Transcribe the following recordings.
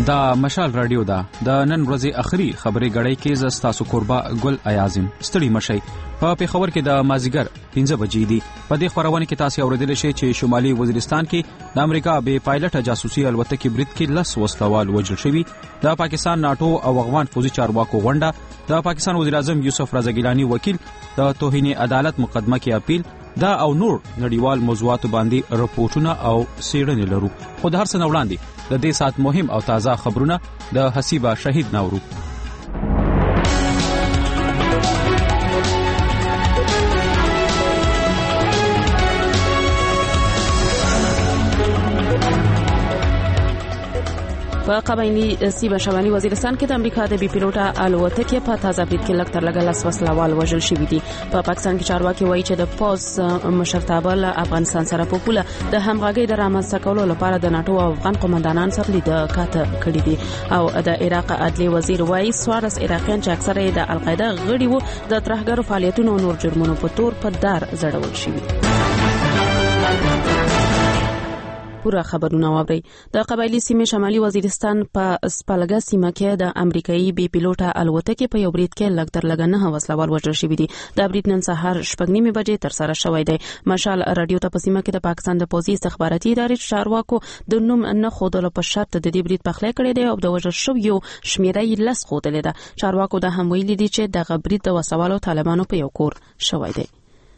دا مشال رادیو دا د نن ورځې اخري خبري غړې کې ز تاسو قربا ګل ایازم ستړي مشي په پیښور کې د مازیګر 15 بجې دي. په دې خبرونه کې تاسو اوریدل شئ چې شمالي وزیرستان کې د امریکا به پایلټ جاسوسي الوتکې برید کې 10 وسلوال وژل شوي. د پاکستان ناتو او افغان فوجي چارواکو غونډه د پاکستان وزیر اعظم یوسف رضا ګیلانی وکیل د توهین عدالت مقدمه کې اپیل دا او نور نړیوال موضوعات باندې رپورټونه او سیړنې لرو. خو د هر څه وړاندې د دې سات مهم او تازه خبرونه د حسیبه شهید نورو. په قبایلی سیمه شمالي وزیرستان کې د امریکا د بي پیلوټه الوتکې په تازه برید کې لږ تر لږه 10 وسلوال وژل شوي دي. په پاکستان کې چارواکي وایي چې د پوز مشرتابه له افغانستان سره په پوله د همغږۍ د رامنځته کولو لپاره د ناتو او افغان قومندانان سره لیدکاته کړې دي. او د عراق عدلي وزیر وایي 14 عراقیان چې اکثره د القاعده غړي وو د ترهګرو فعالیتونو او نور جرمونو په تور په دار زړول شوي. پورا خبرونه واوري. د قبایلی سیمه شمالي وزیرستان په سپلګه سیمه کې د امریکایي بي پیلوټه الوتکې په یو برید کې لږ تر لږه 9 وسلوال وژل شوي دي. د برید نن سهار 8:30 بجې تر سره شوی دی. مشال رادیو ته په سیمه کې د پاکستان د پولیس استخباراتي ادارې چارواکو د نوم نه خودلو په شرط د دې برید پخلی کړی دی او د وژل شویو شمیره یې 10 خودلې ده. چارواکو د هم ویلي دي چې د برید د وسوالو طالبانو په یو کور شوی دی.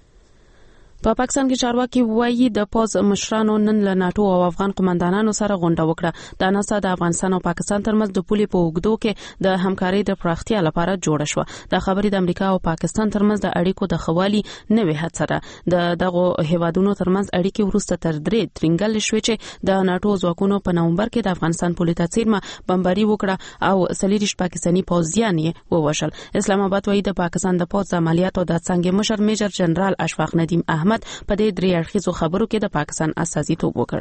په پاکستان کې چارواکي وایي د پوز مشرانو نن له ناتو او افغان قومندانانو سره غونډه وکړه. دا ناسا د افغانستان او پاکستان ترمنځ د پولې په اوږدو کې د همکارۍ د پراختیا لپاره جوړه شوه. د خبرې د امریکا او پاکستان ترمنځ د اړیکو د خوالي نوې هڅه ده. دغه هیوادونو ترمنځ اړیکې وروسته تر 3 ترنګل شوې چې د ناتو ځواکونو په نومبر کې د افغانستان پولې ته څیرمه بمباري وکړه او 40 پاکستاني پوځیان یې ووژل. اسلام آباد وایي د پاکستان د پوز عملیاتو د څنګه مشر میجر جنرال اشفاق ندیم احمد په دې درې اړخیزو خبرو کې د پاکستان استازیتوب وکړ.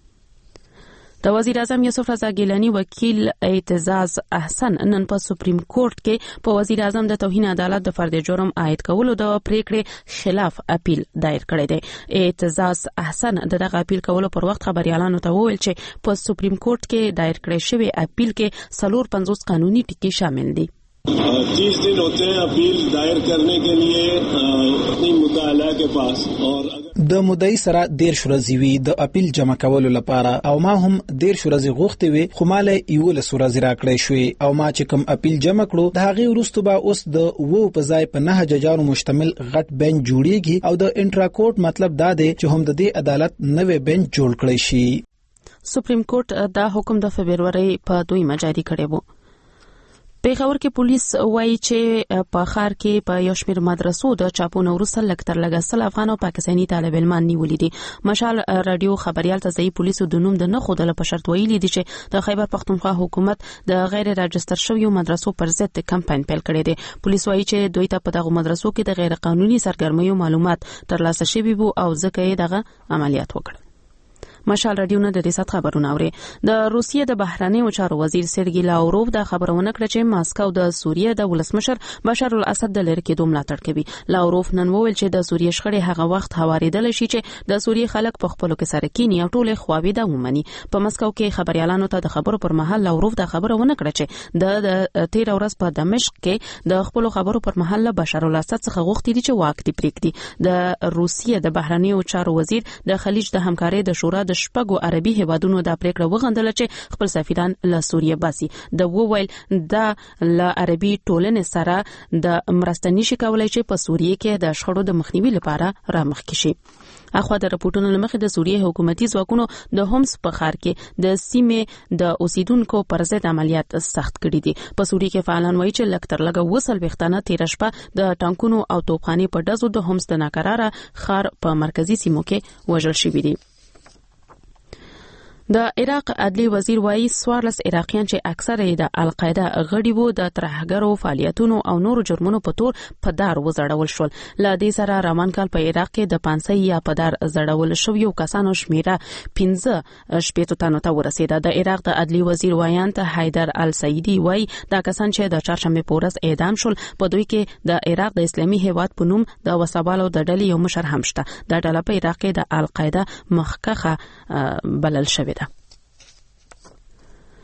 د وزیر اعظم یوسف رضا ګیلانی وکیل اعتزاز احسن نن په سپریم کورټ کې په وزیر اعظم د توهین عدالت د فرد جرم عاید کولو د پریکړې خلاف اپیل دایر کړی دی. اعتزاز احسن دغه اپیل کولو پر وخت خبريالانو ته وویل چې په سپریم کورټ کې دایر کړی شوی اپیل کې 450 قانوني ټکي شامل دي. 30 दिन होते हैं अपील दायर करने के लिए अपनी मुद्दा के पास और د مدعي سره 13 ورځې وي د اپیل جمع کولو لپاره او ما هم 13 ورځې غوښتي وي خو مال یو له ورځې راکړې شوې او ما چې کوم اپیل جمع کړو د هغه وروسته به اوس د وو په ځای په 9 ججانو مشتمل غټ بنچ جوړیږي او د انټرا کورټ مطلب دا دی چې هم د دې عدالت نوې بنچ جوړ کړی شي. سپریم کورټ دا حکم د فبرवरी په 2 جاری کړی وو. پیښور کې پولیس وایي چې په ښار کې په یو شمېر مدرسو د چاپونو وروسته لږ تر لږه 100 افغان او پاکستاني طالب علمان نیولي دي. مشال رادیو خبريال ته ځای پولیسو د نوم د نه خودلو په شرط ویلي دي چې د خیبر پختونخوا حکومت د غیر راجستر شویو مدرسو پر ضد کمپاین پیل کړی دی. پولیس وایي چې دوی ته په دغه مدرسو کې د غیر قانوني سرګرمیو معلومات ترلاسه شوي وو او ځکه یې دغه عملیات وکړ. مشال رادیو نه د دې سات خبرونه اوري. د روسیې د بهرنیو چارو وزیر سرګی لاوروف د خبرونه کړ چې ماسکو د سوریې د ولسمشر بشار الاسد د لری کېدو ملاتړ کوي. لاوروف نن وویل چې د سوریې شخړې هغه وخت هواریدل شي چې د سوریې خلک په خپلو کې سره کینی او ټول خواوې د ومني. په مسکو کې خبريالانو ته د خبرو پر مهال لاوروف د خبرونه کړ چې د 13 ورځ په دمشق کې د خپلو خبرو پر مهال بشار الاسد څخه غوښتي چې واک دی پریږدي. د روسیې د بهرنیو چارو وزیر د خلیج د همکارۍ د شورا د شپږو عربي هیوادونو د پریکړه وغندل چې خپل سفیران له سوریې باسي. د وویل د ل عربي ټولنې سره د مرستنی شي کولای چې په سوریې کې د شخړو د مخنیوي لپاره رامخکې شي. اخوا د رپورټونو لمخې د سوریې حکومتي ځواکونو د هومس په ښار کې د سیمې د اوسیدونکو پر ضد عملیات سخت کړي دي. په سوریې کې فعالان وایي چې لکتر لګه وصل وختانه 13 شپه د ټانکونو او توپخانې په ډزو د هومس د ناکراره ښار په مرکزی سیمو کې وژل شوي دي. د عراق عدلي وزیر وایي 14 عراقیان چې اکثره د القاعده غړي وو د ترهګرو فعالیتونو او نورو جرمونو په تور په دار وزړول شول. ل دې سره روان کال په عراق کې د 500 یا په دار زړول شویو کسانو شمیره 15 شپېتو تنو ته ورسیده. د عراق د عدلي وزیر وایانت حیدر السعیدی وایي دا کسان چې د چهارشنبه په ورځ اعدام شول په دوی کې د عراق د اسلامي هیواد په نوم د وسوالو د ډلې یو مشر هم شته. د ډله په عراق کې د القاعده مخکخه بلل شوی.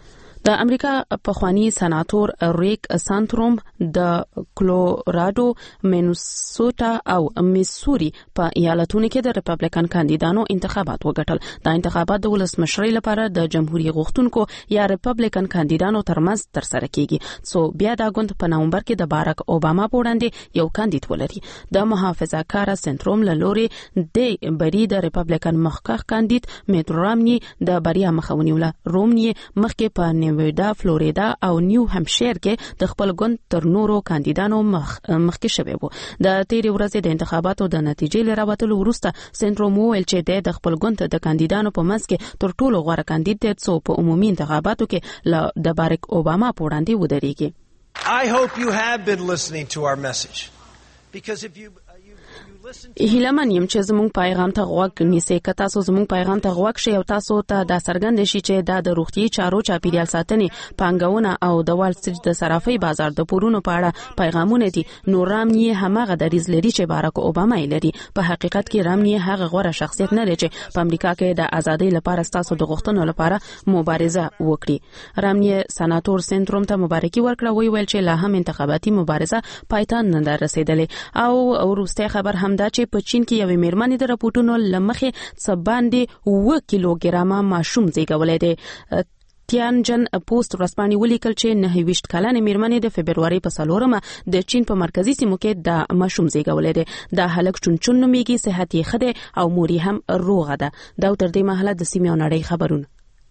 د امریکا پخوانی سناتور ریک سانتروم د کلوراډو، مینیسوټا او میسوري په ایالتونو کې د ریپبلیکن کاندیدانو انتخابات وګټل. دا انتخابات د ولسمشرۍ لپاره د جمهوریت غوښتونکو یا ریپبلیکن کاندیدانو ترمنځ ترسره کیږي، څو بیا د اګوست په نومبر کې د باراک اوباما په وړاندې یو کاندید ولري. د محافظه‌کار سنتروم له لوري د بری د ریپبلیکن مخکښ کاندید میت رامني د بریا مخه ونیوله. رومني مخکې په نیوادا، فلوریدا او نیو همشیر کې د خپل ګوند تر نورو کاندیدانو مخکې شوی وو. د تیرې ورځې د انتخاباتو د نتیجې لراوتلو وروسته سنتروم ویل چې د خپل ګوند د کاندیدانو په منځ کې تر ټولو غوره کاندید دی څو په عمومي انتخاباتو کې د باراک اوباما په وړاندې ودرېږي. I hope you have been listening to our message, because if you هیلمن یم چې زموږ پیغام ته غوږ نیسئ. که تاسو زموږ پیغام ته غوږ شئ او تاسو ته دا څرګند شي چې دا د روغتي چارو، چاپیریال ساتنې، پانګونه او د وال سټریټ د صرافۍ بازار د پورونو په اړه پیغامونه دي، نو رامني همغه دریځ لري چې باراک اوباما یې لري. په حقیقت کې رامني هغه غوره شخصیت نه دی چې په امریکا کې د ازادۍ لپاره تاسو د غوښتنو لپاره مبارزه وکړي. رامني سناتور سنتروم ته مبارکي ورکړه، ویل چې لا هم انتخاباتي مبارزه پایتان نه ده رسیدلې. او وروسته خبر هم دا چې په چین کې یوې میرمنې د راپورټونو لمخې څه باندې 9 کیلوګرامه ماشوم زیږولې ده. تیانجن پوسټ ورځپاڼې ولیکل چې 29 کلنې میرمنې د فبرवरी په 4 د چین په مرکزی سیمو کې د ماشوم زیږولې ده. د هلک چونچون نومیږي، صحت یې ښه دی او مور یې هم روغه ده. دا تر دې مهاله د سیمې او نړۍ خبرونه.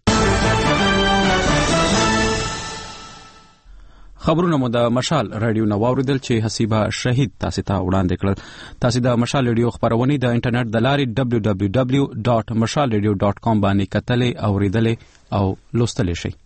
خبرونه مو د مشال رادیو نو واوریدل چې حسیبه شهید تاسو ته وړاندې کړل. تاسو د مشال رادیو خبرونه د انټرنیټ د لارې www.mashalradio.com باندې کتلې او اوریدلې او لوستلې شئ.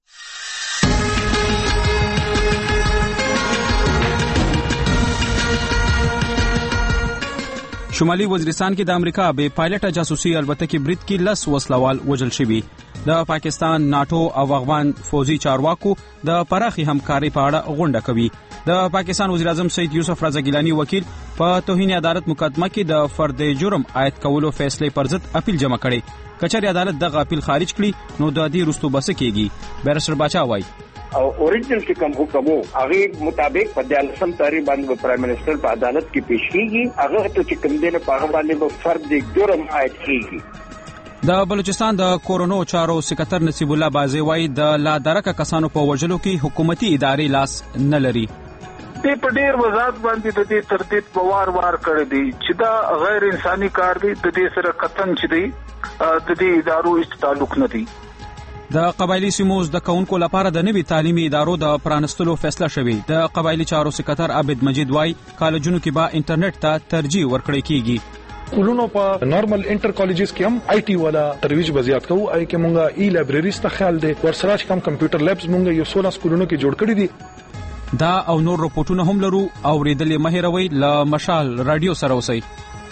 شمالي وزیرستان کې د امریکا به پایلټه جاسوسي الوتکې برید کې 10 وسلوال وژل شوي. د پاکستان، ناتو او افغان فوزي چارواکو د پراخي همکاري په اړه غونډه کوي. د پاکستان وزیر اعظم سید یوسف رضا ګیلانی وکیل په توهین عدالت مقدمه کې د فرد جرم عائد کولو فیصله پر ضد اپیل جمع کړي. کچاري عدالت دغه اپیل خارج کړي نو د دې رستو بس کېږي. بیرسټر باچا وایي او اوریجنل کې کوم حکم هغه مطابق په 14 تاریخ باندې پرایم منسٹر په عدالت کې پیش کیږي. هغه ته چې کوم دینه په هغه باندې به فرد جرم عائد کیږي. د بلوچستان د کورونو چارو سکرټر نصیب الله بازی وایي د لا درکه کسانو په وژلو کې حکومتي ادارې لاس نه لري. په ډیر وضاحت باندې د دې ترتیب په وار کړی دی چې دا غیر انساني کار دی. د دې سره قطن چې دی د دې ادارو هیڅ تعلق نه دی. د قبایلی سیمو د کونکو لپاره د نوي تعلیمي ادارو د پرانستلو فیصله شوې. د قبایلی چارو سکرټر عابد مجید وایي کالجونو کې به انټرنیټ ته ترجیح ورکړی کیږي. کولونو په نارمل انټر کالجز کې هم آی ټي والا ترویج بزیات کوو. آی کې مونږه ای لایبرریز ته خیال دی. ورسره چې کوم کمپیوټر لیبز مونږه یو 16 سکولونو کې جوړ کړی دي. دا او نور رپورټونه هم لرو او ریډلې مهیروي ل مشال رادیو سره اوسئ.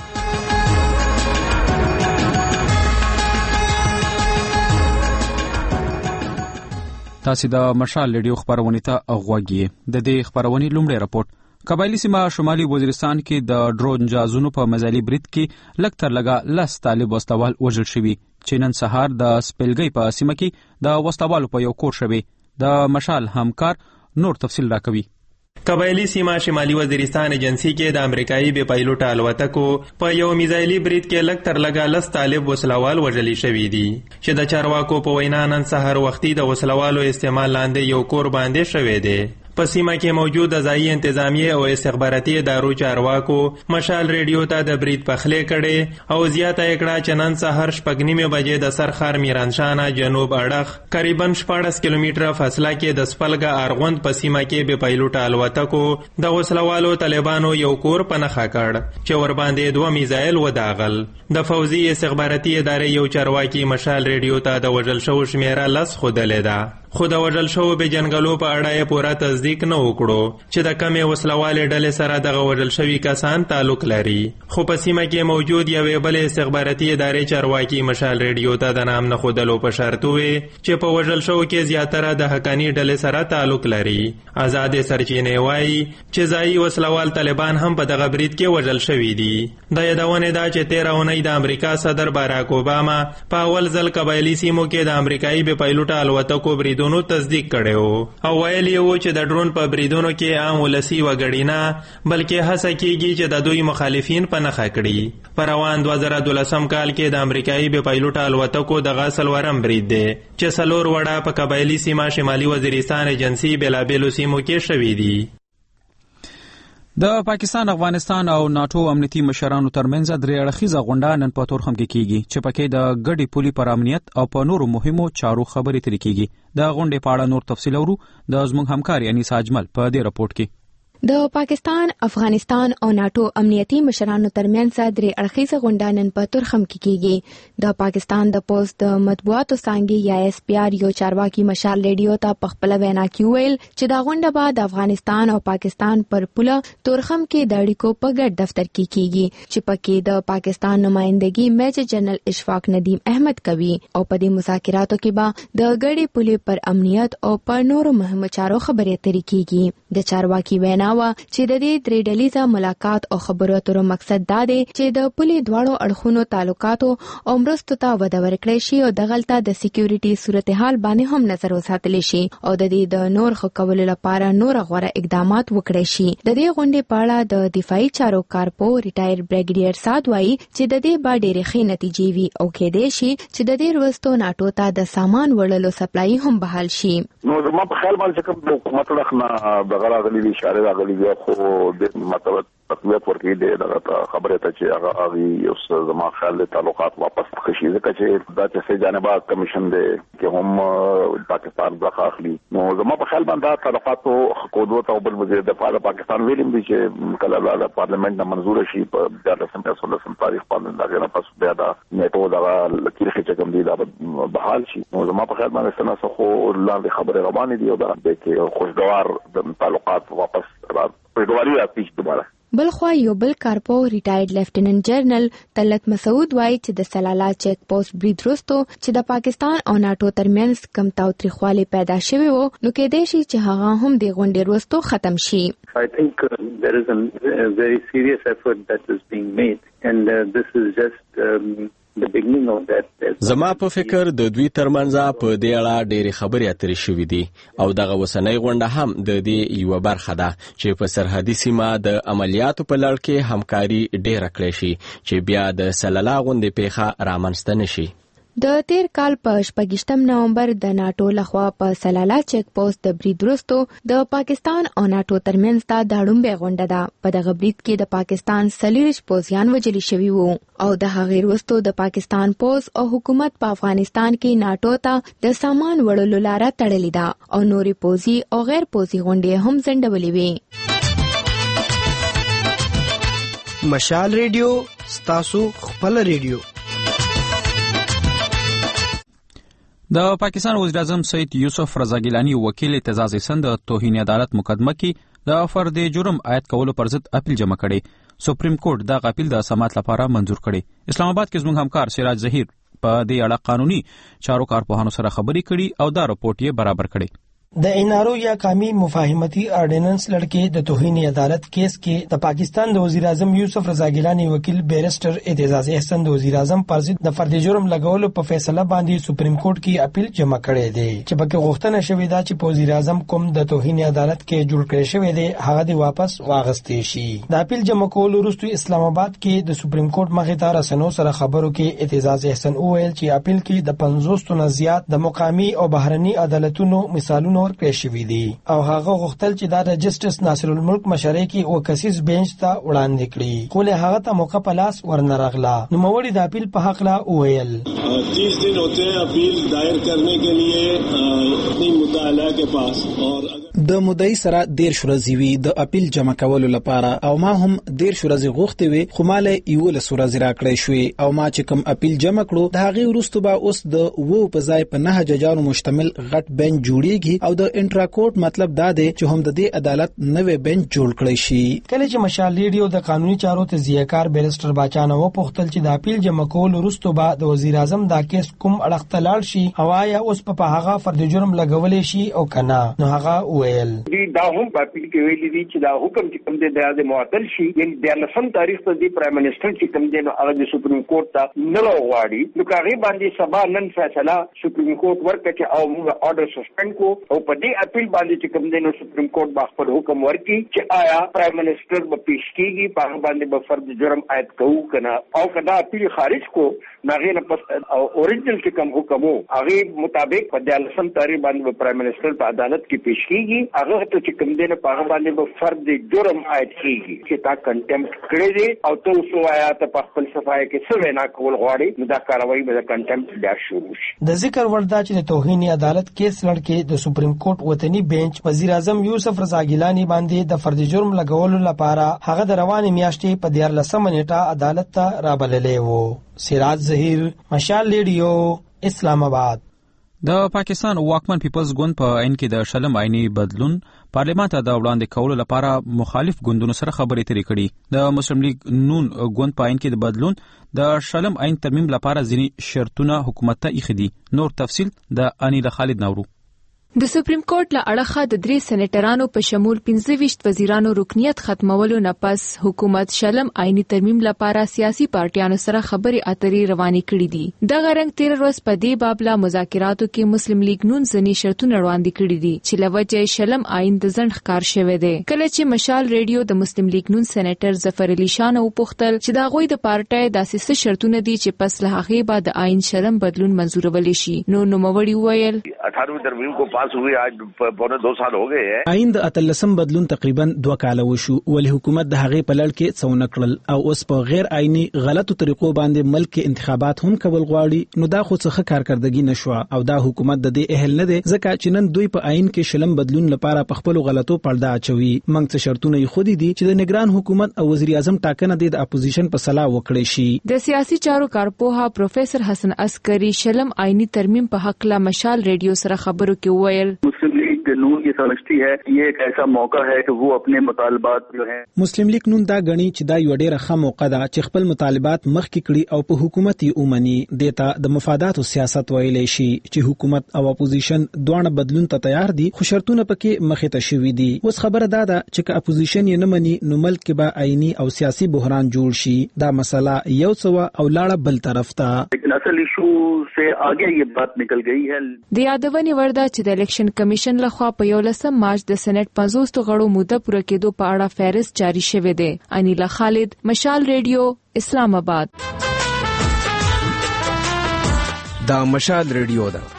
تاسو د مشال رادیو خبرونه ته غوږی. د دې خبرونه لومړی رپورټ قبایلی سیمه شمالي وزیرستان کې د ډرون جازونو په مزالي برید کې لکتر لګا 10 طالب وسلوال وژل شوي چې نن سهار د سپلګي په سیمه کې د وسلوالو په یو کور شوي. د مشال همکار نور تفصیل راکوي. قبایلی سیمه شمالي وزیرستان ایجنسی کې د امریکایي بي پایلوټ الوتکو په یو میزایلي برید کې لکتر لګا 10 طالب وسلوال وژل شوي دي چې د چارواکو په وینا نن سهار وختي د وسلوالو استعمال لاندې یو کور باندې شوي دي. په سیمه کې موجود ځایي انتظامیه او استخباراتي ادارو چارواکو مشال ریډیو ته د برید پخلې کړي او زیاته کړه چې نن سهار 6:30 بجې د سرخار میرانشانه جنوب اړخ تقریبا 14 کیلومتره فاصله کې د سپلګا ارغوند په سیمه کې به پایلوټ الوتکو د وسلوالو طالبانو یو کور پنهخه کړ چې ور باندې 2 میزایل وداغل. د فوزي استخباراتي ادارې یو چارواکي مشال ریډیو ته د وژل شو شمیره لس خودلې ده. خو د وژل شو به جنګلو په اړه یې پوره تصدیق نه وکړو چې د کمې وسلوالې ډلې سره دغه وژل شوي کسان تعلق لري. خو په سیمه کې موجود یوې بلې استخباراتي ادارې چارواکي مشال ریډیو ته د نام نه ښودلو په شرط وویل چې په وژل شوو کې زیاتره د حقاني ډلې سره تعلق لري. آزادې سرچینې وایي چې ځایي وسلوال طالبان هم په دغه برید کې وژل شوي دي. د یادونې ده چې 13 اونۍ د امریکا صدر باراک اوباما په اول ځل قبایلي سیمو کې د امریکایي بي پایلوټ الوتکو بریدونو بریدونو تصدیق کړی او ویلي و چې د ډرون په بریدونو کې عام ولسي وګړي نه بلکې هڅه کیږي چې د دوی مخالفین په نښه کړي. په روان 2012 کال کې د امریکایي بې پایلوټه الوتکو دغه څلورم برید دی چې 4 وړه په قبایلي سیمه شمالي وزیرستان ایجنسي بېلابېلو سیمو کې شوي دي. د پاکستان، افغانستان او ناتو امنیتي مشرانو ترمنځ درې اړخیزه غونډه نن په تورخم کې کیږي چې پکې د ګډې پولې پر امنیت او په نورو مهمو چارو خبرې ترې کیږي. د غونډې په اړه نور تفصیل اورو د زموږ همکار انیس اجمل په دې رپورټ کې. د پاکستان، افغانستان او ناتو امنیتي مشرانو ترمنځ درې اړخیزه غونډه نن په تورخم کې کیږي. د پاکستان د پوسټ د مطبوعاتو څانګې یا اس پی آر یو چارواکي مشال ریډیو ته په خپل وینا کې ویل چې دا غونډه به د افغانستان او پاکستان پر پوله تورخم کې د اړیکو په ګډ دفتر کې کیږي چې پکې د پاکستان نمائندګي میجر جنرال اشفاق ندیم احمد کوي او په دې مذاکراتو کې به د ګډې پولې پر امنیت او پر نورو مهمو چارو خبرې اترې کیږي. د چارواکي وینا چې د دې درې ډلیزه ملاقات او خبرو اترو مقصد دا دی چې د پولې دواړو اړخونو تعلقاتو او مرستو ته وده ورکړی شي او دغلته د سکیورټي صورتحال باندې هم نظر وساتل شي او د دې د نور ښه کولو لپاره نور غوره اقدامات وکړي شي. د دې غونډې په اړه د دفاعي چارو کارپو ریټایر بریګیډیر سعد وایي چې د دې به ډېرې ښې نتیجې وي او کېدای شي چې د دې وروسته ناټو ته د سامان وړلو سپلای هم بحال شي. نو زما په خیال باندې کوم حکومت لخوا د غراغلي اشاره راغلي خو د مطلب تقویت ورکړي د خبره ته چې هغه یو زما خیال تعلقات واپس خشي ځکه چې دا چې جانبه کمیشن دی چې هم پاکستان برخه اخلي. نو زما په خیال باندې تعلقات او قدرت او بل وزیر دفاع د پاکستان ویلم دي چې کله د پارلیمنت نه منزور شي په 14 تاریخ باندې دا غیر پس بیا د نیټو د لکیره چې کوم دی دا بحال شي. نو زما په خیال باندې څنګه خو لاندې خبره روانه دي او دا چې خوشگوار د تعلقات واپس خوشگواری راځي دوباره. بلخوا یو بل کارپو ریټایرډ لیفټیننټ جنرال طلعت مسعود وایي چې د سلالا چیک پوسټ برید وروسته چې د پاکستان او ناټو ترمنځ کم تاوتریخوالی پیدا شوی وو نو کېدای شي چې هغه هم د غونډې وروسته ختم شي. I think there is a very serious effort that is being made and this is just زما په فکر د دوی ترمنځ په دې اړه ډېرې خبرې اترې شوې دي او دغه وسنۍ غونډه هم د دې یوه برخه ده چې په سرحدي سیمه د عملیاتو په لړ کې همکاري ډېره کړی شي چې بیا د سللا غوندې پیښه رامنځته نشي. د تیر کال په 28 نومبر د ناټو لخوا په سلالا چیک پوسټ د برید وروسته د پاکستان او ناټو ترمنځ دا داړمبه غونډه ده. په دغه برید کې د پاکستان 40 پوځیان وژل شوي وو او د هغې وروسته د پاکستان پوځ او حکومت په افغانستان کې ناټو ته د سامان وړلو لاره تړلې ده او نوري پوځي او غیر پوځي غونډې هم ځنډولې وې. مشال ریډیو ستاسو خپل ریډیو. د پاکستان وزیر اعظم سید یوسف رضا ګیلانی وکیل اعتزاز احسان د توهین عدالت مقدمه کې د فرد جرم عاید کولو پر ضد اپیل جمع کړي. سپریم کورټ د اپیل د سماعت لپاره منظور کړي. اسلام آباد کې زموږ همکار سراج ظهیر په دې اړه قانوني چارو کارپوهانو سره خبرې کړي او دا رپورټ یې برابر کړي. د انارو یا قومي مفاهمتي آرډیننس لړکې د توهین عدالت کیس کې د پاکستان د وزیر اعظم یوسف رضا ګیلانی وکیل بیرسټر اعتزاز احسان د وزیر اعظم پر ضد د فرد جرم لګولو په فیصله باندې سپریم کورټ کې اپیل جمع کړی دی چې پکې غوښتنه شوې ده چې وزیر اعظم کوم د توهین عدالت کې جوړ کړی شوی دی هغه د واپس واغستې شي. د اپیل جمع کولو وروسته اسلام آباد کې د سپریم کورټ مخې ته رسنیو سره خبرو کې اعتزاز احسان وویل چې اپیل کې د 50 نه زیات د مقامی او بهرني عدالتونو مثالونه ورکړل شوي دي او هغه غوښتل چې دا د جسټس ناصر الملک مشرۍ کې او کسیز بینچ ته وړاندې کړي خو له هغه ته موقع په لاس ورنرغله. نو موري د اپیل په حق لا وویل 30 दिन होते हैं अपील दायर करने के लिए अपनी मुताला के पास और د مدعي سره 13 ورځې د اپیل جمع کولو لپاره او ما هم 13 ورځې غوښتي وي خو مال یو له ورځې راکړې شوې او ما چې کوم اپیل جمع کړو د هغه وروسته به اوس د وو په ځای په 9 ججانو مشتمل غټ بنچ جوړیږي او د انټرا کورټ مطلب دا دی چې هم د دې عدالت نوې بنچ جوړ کړی شي. کله چې مشال ریډیو د قانوني چارو ته ضیاکار بیرسټر باچانه و پوښتل چې د اپیل جمع کولو وروسته به د وزیر اعظم دا کیس کوم اړخ ته لاړ شي هوا یا اوس په هغه فرد جرم لګولې شي او کنه نو هغه وویل دا هم په اپیل کې ویلي دي چې دا حکم چې کوم دی د معطل شي، یعنی د 19 تاریخ ته د پرایم منسٹر چې کوم دی نو هغه د سپریم کورټ ته نه راوړي. نو هغه باندې سبا نن فیصله سپریم کورټ ورکړي او موږ آرډر سسپند کو او په دې اپیل باندې چې کوم دی نو سپریم کورټ با خپل حکم ورکړي چې آیا پرایم منسٹر به پیش کیږي په باندې به فرد جرم عائد کوو کنه او کدا اپیل خارج کو ناغه نه پس اوریجنل کې کوم حکم هغه مطابق په 19 تاریخ باندې پرایم منسٹر په عدالت کې پیش کیږي. هغه ته چې کوم دی نه په باندې به فرد جرم عائد کیږي چې تا کنټمپټ کړی دی او ته اوس وایا ته په خپل صفای کې څه وینا کول غواړي نو دا کاروایی به د کنټمپټ بیا شروع شي. د ذکر وردا چې د توهین عدالت کیس لړکې د سپریم کورټ وطني بنچ وزیر اعظم یوسف رضا ګیلانی باندې د فرد جرم لګولو لپاره هغه د روانې میاشتې په 14 نیټه عدالت ته رابللې وو. سراج ظهیر، مشال ریډیو، اسلام آباد. د پاکستان واکمن پیپلز ګوند په عین کې د شلم آئینی بدلون پارلیمان ته د وړاندې کولو لپاره مخالف ګوندونو سره خبرې ترې کړي. د مسلم لیگ نون ګوند په عین کې د بدلون د شلم آئین ترمیم لپاره ځینې شرطونه حکومت ته ایښي دي. نور تفصیل د انیل خالد نورو. د سپریم کورټ له اړخه د 3 سېنیټرانو په شمول 25 وزیرانو رکنیت ختمولو نه پس حکومت شلم آئینی ترمیم لپاره سیاسي پارټیانو سره خبرې اترې روانې کړې دي. دغه رنګ 13 ورځ په دې بابله مذاکراتو کې مسلم لیگ نون ځینې شرطونه وړاندې کړي دي چې لوجه شلم آئین د ځنډ ښکار شوی دی. کله چې مشال ریډیو د مسلم لیگ نون سېنیټر ظفر علي شاه وپوښتل چې دا غوي د پارټۍ داسې څه شرطونه دي چې پس له هغه بعد د آئین شلم بدلون منزورول شي. نو نوموړي وویل 18 ترمیم کو پاس ہوئے آج پونے 2 سال ہو گئے ہیں. آئین د اتلسم بدلون تقریبا 2 کال وشو ولې حکومت د هغې په لړ کې څو نکړل او اوس په غیر آئینی غلطو طریقو باندې ملک کې انتخابات هم کول غواړي. نو دا خو څه کارکردګي نشوه او دا حکومت د دې اهل نه دی ځکه چې نن دوی په آئین کې شلم بدلون لپاره په خپل غلطو پرده اچوي. موږ څه شرطونه یې خودي دي چې د نگران حکومت او وزیر اعظم ټاکنه د اپوزیشن په صلاح وکړي شي. د سیاسي چارو کارپوها پروفیسر حسن عسکری شلم آئینی ترمیم په حق لا مشال ریډیو سره خبرو کې وویل مسلم لیگ نون یہ سمجھتی ہے یہ ایک ایسا موقع ہے کہ وہ اپنے مطالبات جو ہیں مسلم لیگ نون دا غنی چې دا یو ډیره ښه موقع ده چې خپل مطالبات مخکې کړي او په حکومت یې اومني. دیتا د مفادات او سیاست ویلې شي چې حکومت او اپوزیشن دوه بدلون ته تیار دي خو شرطونه پکې مخې ته شوي دي. اوس خبره دا ده چې اپوزیشن یې نه مني نو ملک کې به آئینی او سیاسي بحران جوړ شي. دا مسله یو څه او لاړه بل طرف ته. لیکن اصل ایشو سے آگے یہ بات نکل گئی ہے. د یادونې ورده چې د الیکشن کمیشن لخوا په 11 مارچ د سېنات 50 غړو موده پوره کېدو په اړه فهرست جاری شوی دی. انیلا خالد، مشال ریډیو، اسلام آباد. دا مشال ریډیو ده.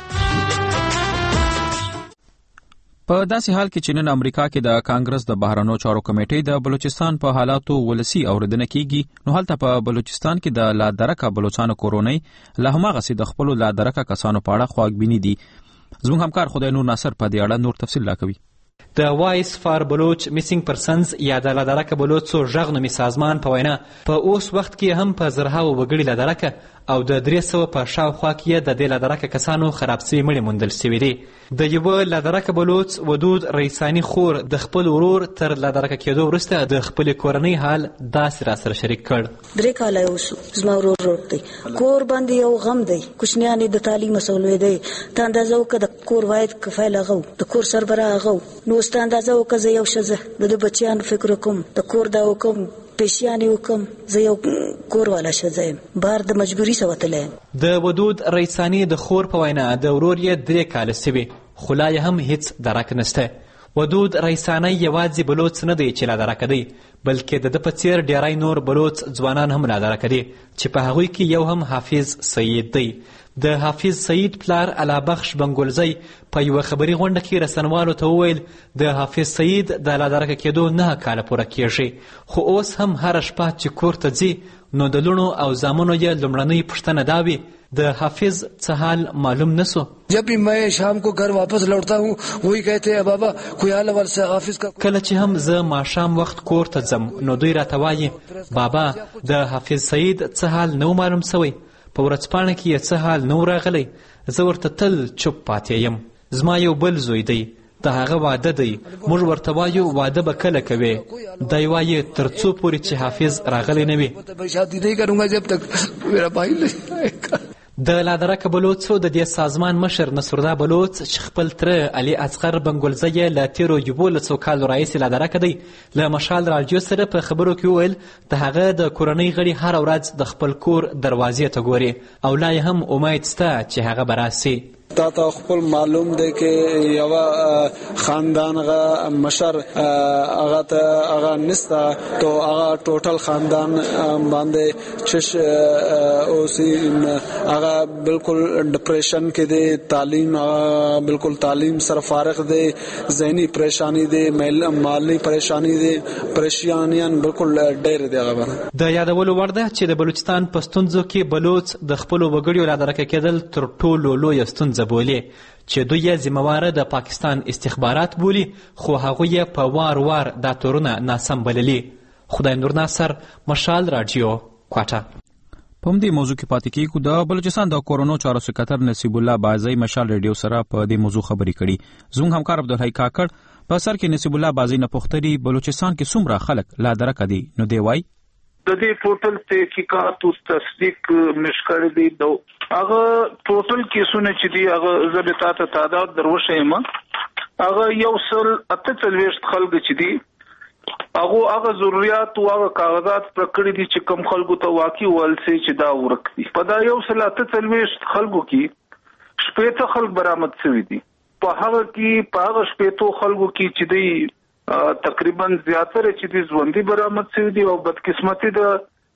په داسې حال کې چې نن امریکا کې د کانګرس د بهرنیو چارو کمیټې د بلوچستان په حالاتو ولسی اوریدنه کیږي. نو هلته په بلوچستان کې د لا درکه بلوچستان کورونی له همغه د خپل لا درکه کسانو په اړه خواږبینی دي. زموږ همکار خدای نور ناصر په دې اړه نور تفصیل راکوي. د وایس فار بلوچ میسینګ پرسنز یا د لادرکه بلوچو ژغ نومي سازمان په وینا په اوس وخت کې هم په زرهاو وګړي لادرکه او د 300 په شاوخوا کې د دې لادرکه کسانو خراب سوي مړي موندل سوي دي. د یو لادرکه بلوچ ودود رئیسانی خور د خپل ورور تر لادرکه کېدو وروسته د خپل کورنۍ حال داسې را سره شریک کړ. 3 کاله اوسو زما ورور دی کور باندې یو غم دی کوچنیانې د تعلیم مسولې دی ته اندازه وکړه د کور واحد کفایل غو د کور سربراه غو نو ست اندازه وکړه زه یو شزه د بچیانو فکر کوم د کور دا وکم پیشیانې وکم زه یو کور والا شزایم بار د مجبوری سوتلم. د ودود رئیسانی د خور په وینا د ورور یې 3 کاله سوي خو لا هم هیڅ درک نشته. ودود رئیسانی یوازې بلوچ نه دی چې لا درک دی بلکې د په څیر ډیری نور بلوچ ځوانان هم لا درک دي چې په هغوی کې یو هم حافظ سید دی. د حافظ سید پلار علا بخش بنګولزی په یو خبري غونډه کې رسنوالو ته وویل د حافظ سید د لا درک کېدو 9 کاله پوره کېږي خو اوس هم هر شپه چې کور ته ځي نو د لونو او زامنو یې لومړنۍ پوښتنه دا وي د حافظ څه حال معلوم نسو. جب بھی میں شام کو گھر واپس لوٹتا ہوں وہی کہتے ہیں بابا کوئی حال ور سے حافظ کا. کله چې هم زه ماښام وخت کور ته ځم نو دوی راته وایي بابا د حافظ سید څه حال نو معلوم سوی په ورځپاڼه کې یې څه حال نو راغلی. زه ورته تل چوپ پاتې یم. زما یو بل زوی دی د هغه واده دی موږ ورته وایو واده به کله کوي دی وایي تر څو پورې چې حافظ راغلی نه وي. د لادرکه بلوڅو د دې سازمان مشر نصرالله بلوڅ چې خپل تره علي اصغر بنګلزی یې له تیرو 11 کالو راهیسې لادرکه دی له مشال راډیو سره په خبرو کې وویل د هغه د کورنۍ غړي هره ورځ د خپل کور دروازې ته ګوري او لا یې هم امید شته چې هغه به راسي. تا خپل معلوم دی کې یو خاندان غا مشر هغه نستا تو هغه ټوټل خاندان باندې چش اوسي هغه بالکل ډپریشن کې دی، تعلیم بالکل تعلیم سره فارغ دی، ذهني پریشانی دی، مالی پریشانی دی، پریشانیان بالکل ډېر دی. هغه د یادولو وړ ده چې د بلوچستان په ستونزو کې بلوڅ د خپلو وګړیو لادرکه کېدل تر ټولو لویه ستونزه بولي چې دوی یې ذمهواره د پاکستان استخبارات بولي، خو هغوی یې په وار وار دا تورونه ناسم بللي. خدای نور ناصر، مشال راډیو، کوټه. په همدې موضوع کې پاتې کېږو. د بلوچستان د کورونو چارو سکرټر نصیب الله بازی مشال ریډیو سره په دې موضوع خبرې کړي. زموږ همکار عبدالحی کاکړ په سر کې نصیب الله بازی نه پوښتنه بلوچستان کې څومره خلک لادرکه دي، نو دی وایي د دې ټوټل تحقیقات او تصدیق مشکړه دي. هغه ټوټل کیسونه چې دي هغه زبتا ته تعداد دروښیم. هغه یو سل 48 خلک چې دي هغه ضرورت او هغه کاغذات پرکړي دي چې کم خلکو ته واقعي ولسي چې دا ورک دي. په دا یو سل 48 خلکو کې شپږ خلک برآمد شوي دي. په هغه کې په هغه شپږ خلکو کې چې دي تقریبا زیاتره چې دي ژوندۍ برآمد شوي دي او بدقسمتي د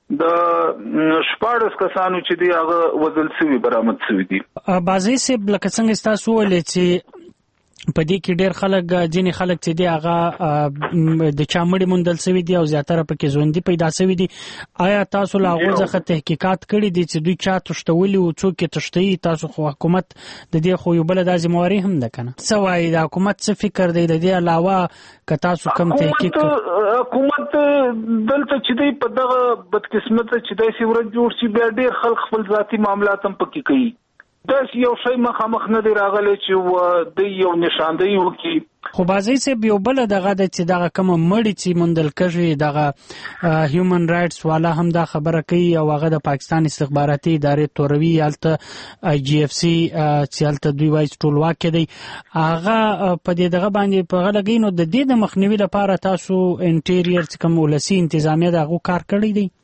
14 کسانو چې دي هغه وژل شوي برآمد شوي دي. بازي صاحب لکه څنګه تاسو ولې چې په دې کې ډېر خلک ځینې خلک چې دي هغه د چامړي موندل شوي دي او زیاتره پکې ژوندۍ پیدا شوي دي، آیا تاسو لا هغو څخه تحقیقات کړي دي چې دوی چا تښتولي او څوک یې تښتوي؟ تاسو خو حکومت د دې خو یو بله دا ذمهواري هم ده که نه؟ څه وایي د حکومت څه فکر دی د دې علاوه که تاسو کم تحقیق حکومت دلته چې دی په دغه بدقسمته چې داسې ورځ جوړ شي بیا ډېر خلک خپل ذاتي معاملات هم پکې کوي. داس یو شی مخامخ نه دی راغلی چې د یو نشاندهی وکړي. خو بازی صاحب یو بل دغه د چې دغه کوم مړی چې موندل کېږي دغه هیومن رائټس والا هم دا خبره کوي او هغه د پاکستان استخباراتي ادارې توروي هلته جی اف سی چې هلته دوی وایي ټولواک دی هغه په دې دغه باندې په هغه لګي. نو د دې د مخنیوي لپاره تاسو انټیریر چې کوم ولسي انتظامیه د هغو کار کړی دی؟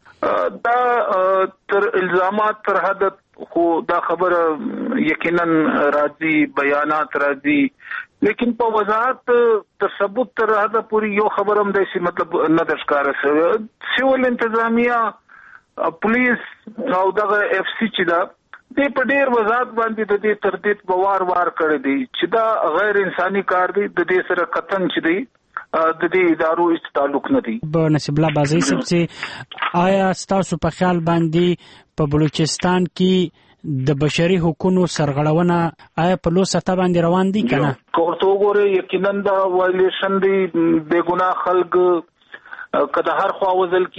دا تر الزامات تر حد خو دا خبره یقینا راځي، بیانات راځي، لیکن په وضاحت ثبوت تر حد پوری یو خبر هم داسې مطلب نه درښکاره شوی. سیول انتظامیه پولیس او دغه اف سی چې دا دې په ډېر وضاحت باندې د دې تردید په وار کړی دی چې دا غیر انساني کار دی. د دې سره قطن چې دی د دې ادارو هیڅ تعلق نه دی. نصیب الله بازی صاحب چې آیا ستاسو په خیال باندې په بلوچستان کې د بشري حقوقو سرغړونه آیا په لو سطح باندې روان دي کنه؟ کوته وګوره یقینا دا وایلیشن دی، بے ګناه خلک کله هر خوا وزل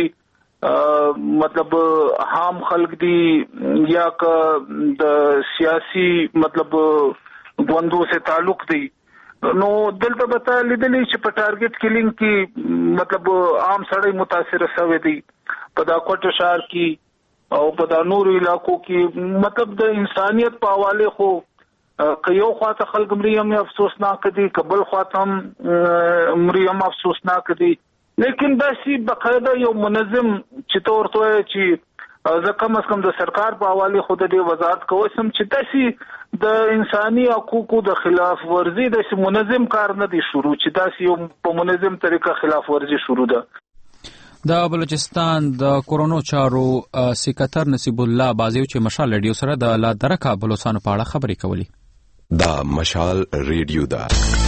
کیږي، مطلب عام خلک دي یا که د سیاسي مطلب غوندو سره تعلق دی. نو دلته به لیدلې چې په ټارګټ کلینګ کې مطلب عام سړی متاثر شوی دی په دا کوټه شهر کې او په دا نورو علاقو کې. مطلب د انسانیت په حواله خو که یو خواته خلک مری هم افسوسناک دي، کبل خواته هم مری هم افسوسناک دي، لیکن داسې بقاعده یو منظم چې تور ته چې زه کم از کم د سرکار په حواله خو د دې وضاحت کوم چې داسې د انساني حقوقو د خلاف ورزي داسې منظم کار نه دی شروع چې داسې یو په منظم طریقه خلاف ورزي شروع ده. د بلوچستان د کورونو چارو سکرټر نصیب الله بازی چې مشال ریډیو سره د لادرکه بلوچستان په اړه خبرې کوي. دا مشال ریډیو ده.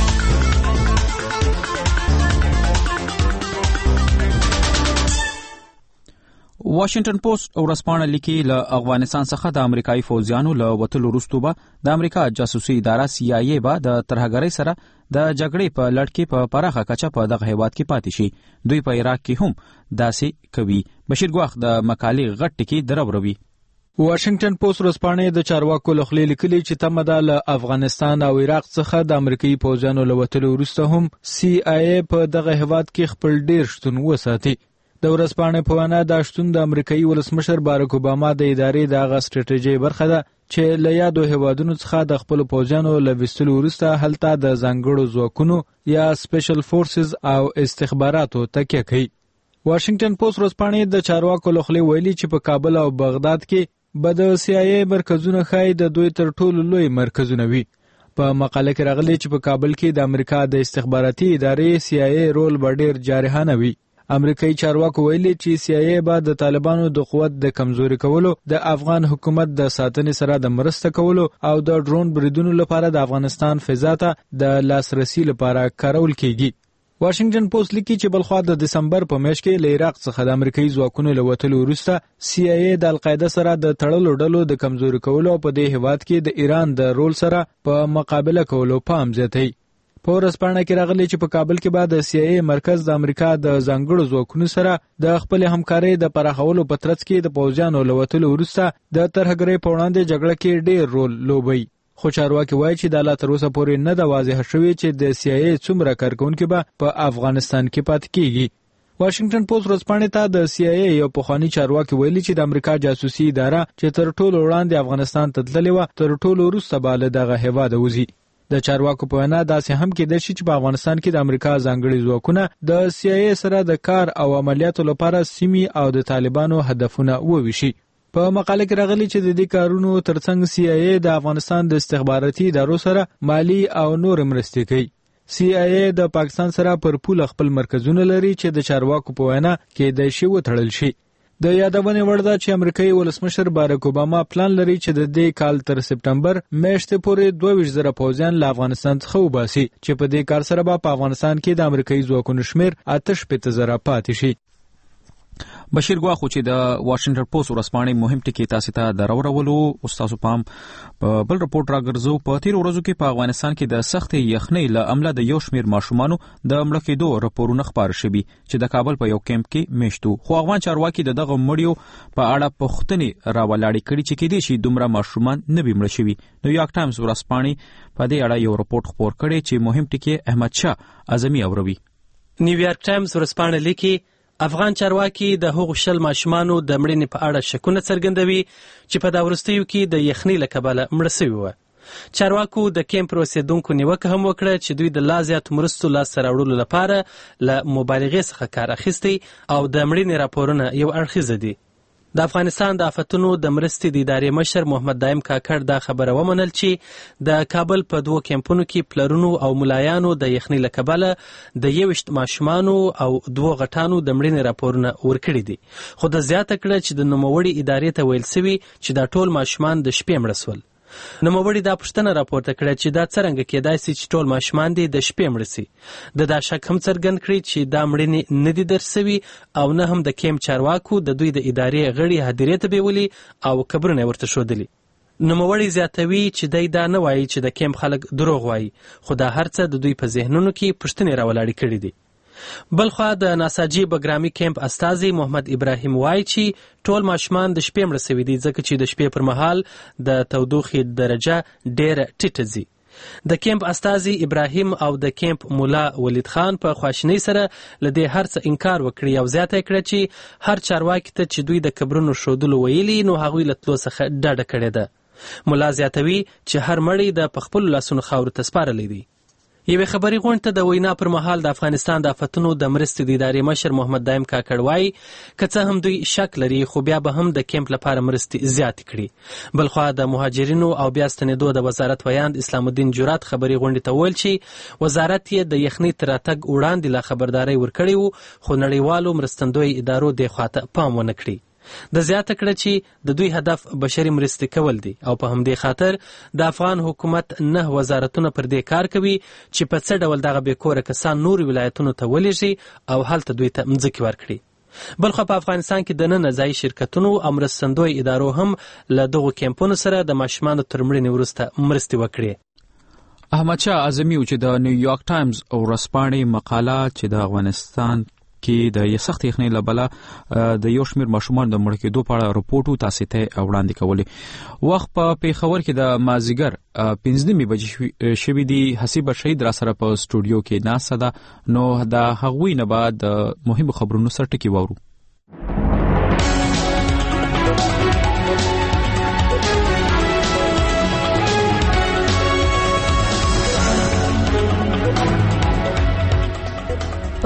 واشنگټن پوسټ ورځپاڼه لیکي له افغانستان څخه د امریکایي فوجیانو له وتلو وروسته به د امریکا جاسوسي اداره سی آی ای به د ترهګرۍ سره د جګړې په لړ کې په پراخه کچه په دغه هیواد کې پاتې شي. دوی په عراق کې هم داسې کوي. بشیر ګواخ د مقالې غټ ټکی دروروي. واشنگټن پوسټ ورځپاڼه د چارواکو لخوا لیکلي چې تمه ده له افغانستان او عراق څخه د امریکایي فوجیانو له وتلو وروسته هم سی آی ای په دغه هیواد کې خپل ډیر شتون وساتي. د ورځپاڼې په وینا دا شتون د امریکایي ولسمشر بارک اوباما د ادارې د هغه سټریټیژي برخه ده چې له یادو هیوادونو څخه د خپل پوځیانو له ویستلو وروسته هلته د ځانګړو ځواکونو یا سپیشل فورسز او استخباراتو تکیه کوي. واشنگټن پوسټ ورځپاڼې د چارواکو له خولې ویلي چې په کابل او بغداد کې به د CIA مرکزونه ښایي د دوی تر ټولو لوی مرکزونه وي. په مقاله کې راغلي چې په کابل کې د امریکا د استخباراتي ادارې CIA رول به ډېر جارحانه وي. امریکایي چارواکو ویلي چې CIA به د طالبانو د قوت د کمزوري کولو، د افغان حکومت د ساتنې سره د مرسته کولو او د ډرون بریدونو لپاره د افغانستان فضا ته د لاسرسي لپاره کارول کیږي. واشنگټن پوسټ لیکي چې بلخوا د دسمبر په میاشت کې له عراق څخه د امریکایي ځواکونو له وتلو وروسته CIA د القاعده سره د تړلو ډلو د کمزوري کولو او په دې هیواد کې د ایران د رول سره په مقابله کولو پام زیاتوي. په ورځپاڼه کې راغلي چې په کابل کې به د CIA مرکز د امریکا د ځانګړو ځواکونو سره د خپل همکارۍ د پراخولو په ترڅ کې د پوځیانو له وتلو وروسته د ترهګرۍ په وړاندې جګړه کې ډېر رول لوبوي. خو چارواکي وایي چې د لا تر اوسه پورې نه ده واضح شوې چې د CIA څومره کارکونکي به په افغانستان کې پاتې کیږي. واشنگټن پوسټ ورځپاڼې ته د CIA یو پخوانی چارواکي ویلي چې د امریکا جاسوسي اداره چې تر ټولو وړاندې افغانستان ته تللې وه تر ټولو وروسته به له دغه هیواده وځي. د چارواکو په وینا داسې هم کېدای شي چې په افغانستان کې د امریکا ځانګړي ځواکونه د CIA سره د کار او عملیاتو لپاره سیمې او د طالبانو هدفونه وویشي. په مقاله کې راغلي چې د دې کارونو ترڅنګ CIA د افغانستان د استخباراتي ادارو سره مالی او نور مرستې کوي. CIA د پاکستان سره پر پوله خپل مرکزونه لري چې د چارواکو په وینا کېدای شي وتړل شي. د یادونې وړ ده چې امریکایي ولسمشر بارک اوباما پلان لري چې د دې کال تر سپټمبر میاشتې پورې 22,000 پوځیان له افغانستان څخه وباسي چې په دې کار سره به په افغانستان کې د امریکایي ځواکونو شمیر 58,000 پاتې شي. بشیر ګواخو چې د واشنگټن پوسټ ورځپاڼې مهم ټکي تاسو ته درورولو استادو پام په بل رپورټ راګرځو. په تیر ورځو کې په افغانستان کې د سخت یخنۍ له امله د یو شمیر ماشومانو د مړه کېدو راپورونه خپاره شوي چې د کابل په یو کیمپ کې میشتو. خو افغان چارواکي دغه مړیو په اړه پوښتنې راولاړې کړي چې کېدای شي دومره ماشومان نه وي مړه شوي. نیویارک ټایمز ورځپاڼې په دې اړه یو رپورټ خپور کړی چې مهم ټکي احمد شاه اعظمي اوروي. نیویارک ټایمز ورځپاڼه لیکي افغان چارواکي د هغو شل ماشومانو د مړینې په اړه شکونه څرګندوي چې په دا وروستیو کې د یخنۍ له کبله مړه سوي وه. چارواکو د کیمپ اوسېدونکو نیوکه هم وکړه چې دوی د لا زیاتو مرستو لاسته راوړلو لپاره له مبالغې څخه کار اخیستی او د مړینې راپورونه یو اړخیزه دي. د افغانستان د آفتونو د مرستې د ادارې مشر محمد دایم کاکړ دا خبره ومنل چې د کابل په 2 کیمپونو کې پلرونو او ملایانو د یخنۍ له کبله د 21 ماشومانو او 2 غټانو د مړینې راپورونه ورکړي دي. خو د زیاته کړه چې د نوموړي ادارې ته ویل سوي چې دا ټول ماشومان د شپې مړه سول. نوموړي دا پوښتنه راپورته کړه چې دا څرنګه کېدای سي چې ټول ماشومان دې د شپې مړه سي. دا شک هم څرګند کړي چې دا مړینې نه دي درس سوي او نه هم د کیمپ چارواکو د دوی د ادارې غړي هدیرې ته بیولي او قبرونه ورته ښودلي. نوموړي زیاتوي چې دی دا نه وایي چې د کیمپ خلک دروغ وایي، خو دا هر څه د دوی په ذهنونو کې پوښتنې راولاړې کړي دي. بلخوا د ناساجي بګرامي کیمپ استازي محمد ابراهیم وایي چې ټول ماشومان د شپې مړه سوي دي ځکه چې د شپې پر مهال د تودوخې درجه ډېره ټیټه ځي. د کیمپ استازي ابراهیم او د کیمپ مولا ولید خان په خواشینۍ سره له دې هر څه انکار وکړي او زیاته کړه چې هر چارواکي ته چې دوی د قبرونو ښودلو ویلي نو هغوی له تلو څخه ډډه کړې ده. مولا زیاتوي چې هر مړی د په خپلو لاسونو خاورو ته سپارلی دی. یوې خبري غونډې ته د وینا پر مهال د افغانستان د آفتونو د مرستې د ادارې مشر محمد دایم کاکړ وایي که څه هم دوی شک لري خو بیا به هم د کیمپ لپاره مرستې زیاتې کړي. بلخوا د مهاجرینو او بیا ستنېدو د وزارت ویاند اسلام الدین جرات خبري غونډې ته ویل چې وزارت یې د یخنۍ تر راتګ وړاندې لا خبرداری ورکړی وو خو نړیوالو مرستندوی ادارو دې خواته پام ونه کړي. د زیاته کړه چې د دوی هدف بشري مرستې کول دي او په همدې خاطر د افغان حکومت 9 وزارتونه پر دې کار کوي چې په څه ډول دغه بېکوره کسان نور ولایتونو ته ولېږي او هلته دوی ته مځکې ورکړي. بلخو په افغانستان کې دننه ځایي شرکتونو او مرستندوی ادارو هم له دغو کیمپونو سره د ماشومانو تر مړینې وروسته مرستې وکړي. احمد شاه اعظمي چې د نیویارک ټایمز ورځپاڼې مقاله چې د افغانستان کې د سخت یخنۍ له بله د یو شمیر ماشومان د مړه کېدو په اړه رپورټ تاسو ته وړاندې کولې. وخت په پیښور کې د مازیګر 15 بجې شوي دي. حسیب شهید را سره په سټوډیو کې ناسته ده نو د هغوی نه بعد مهمو خبرونو سره ټکی وورو.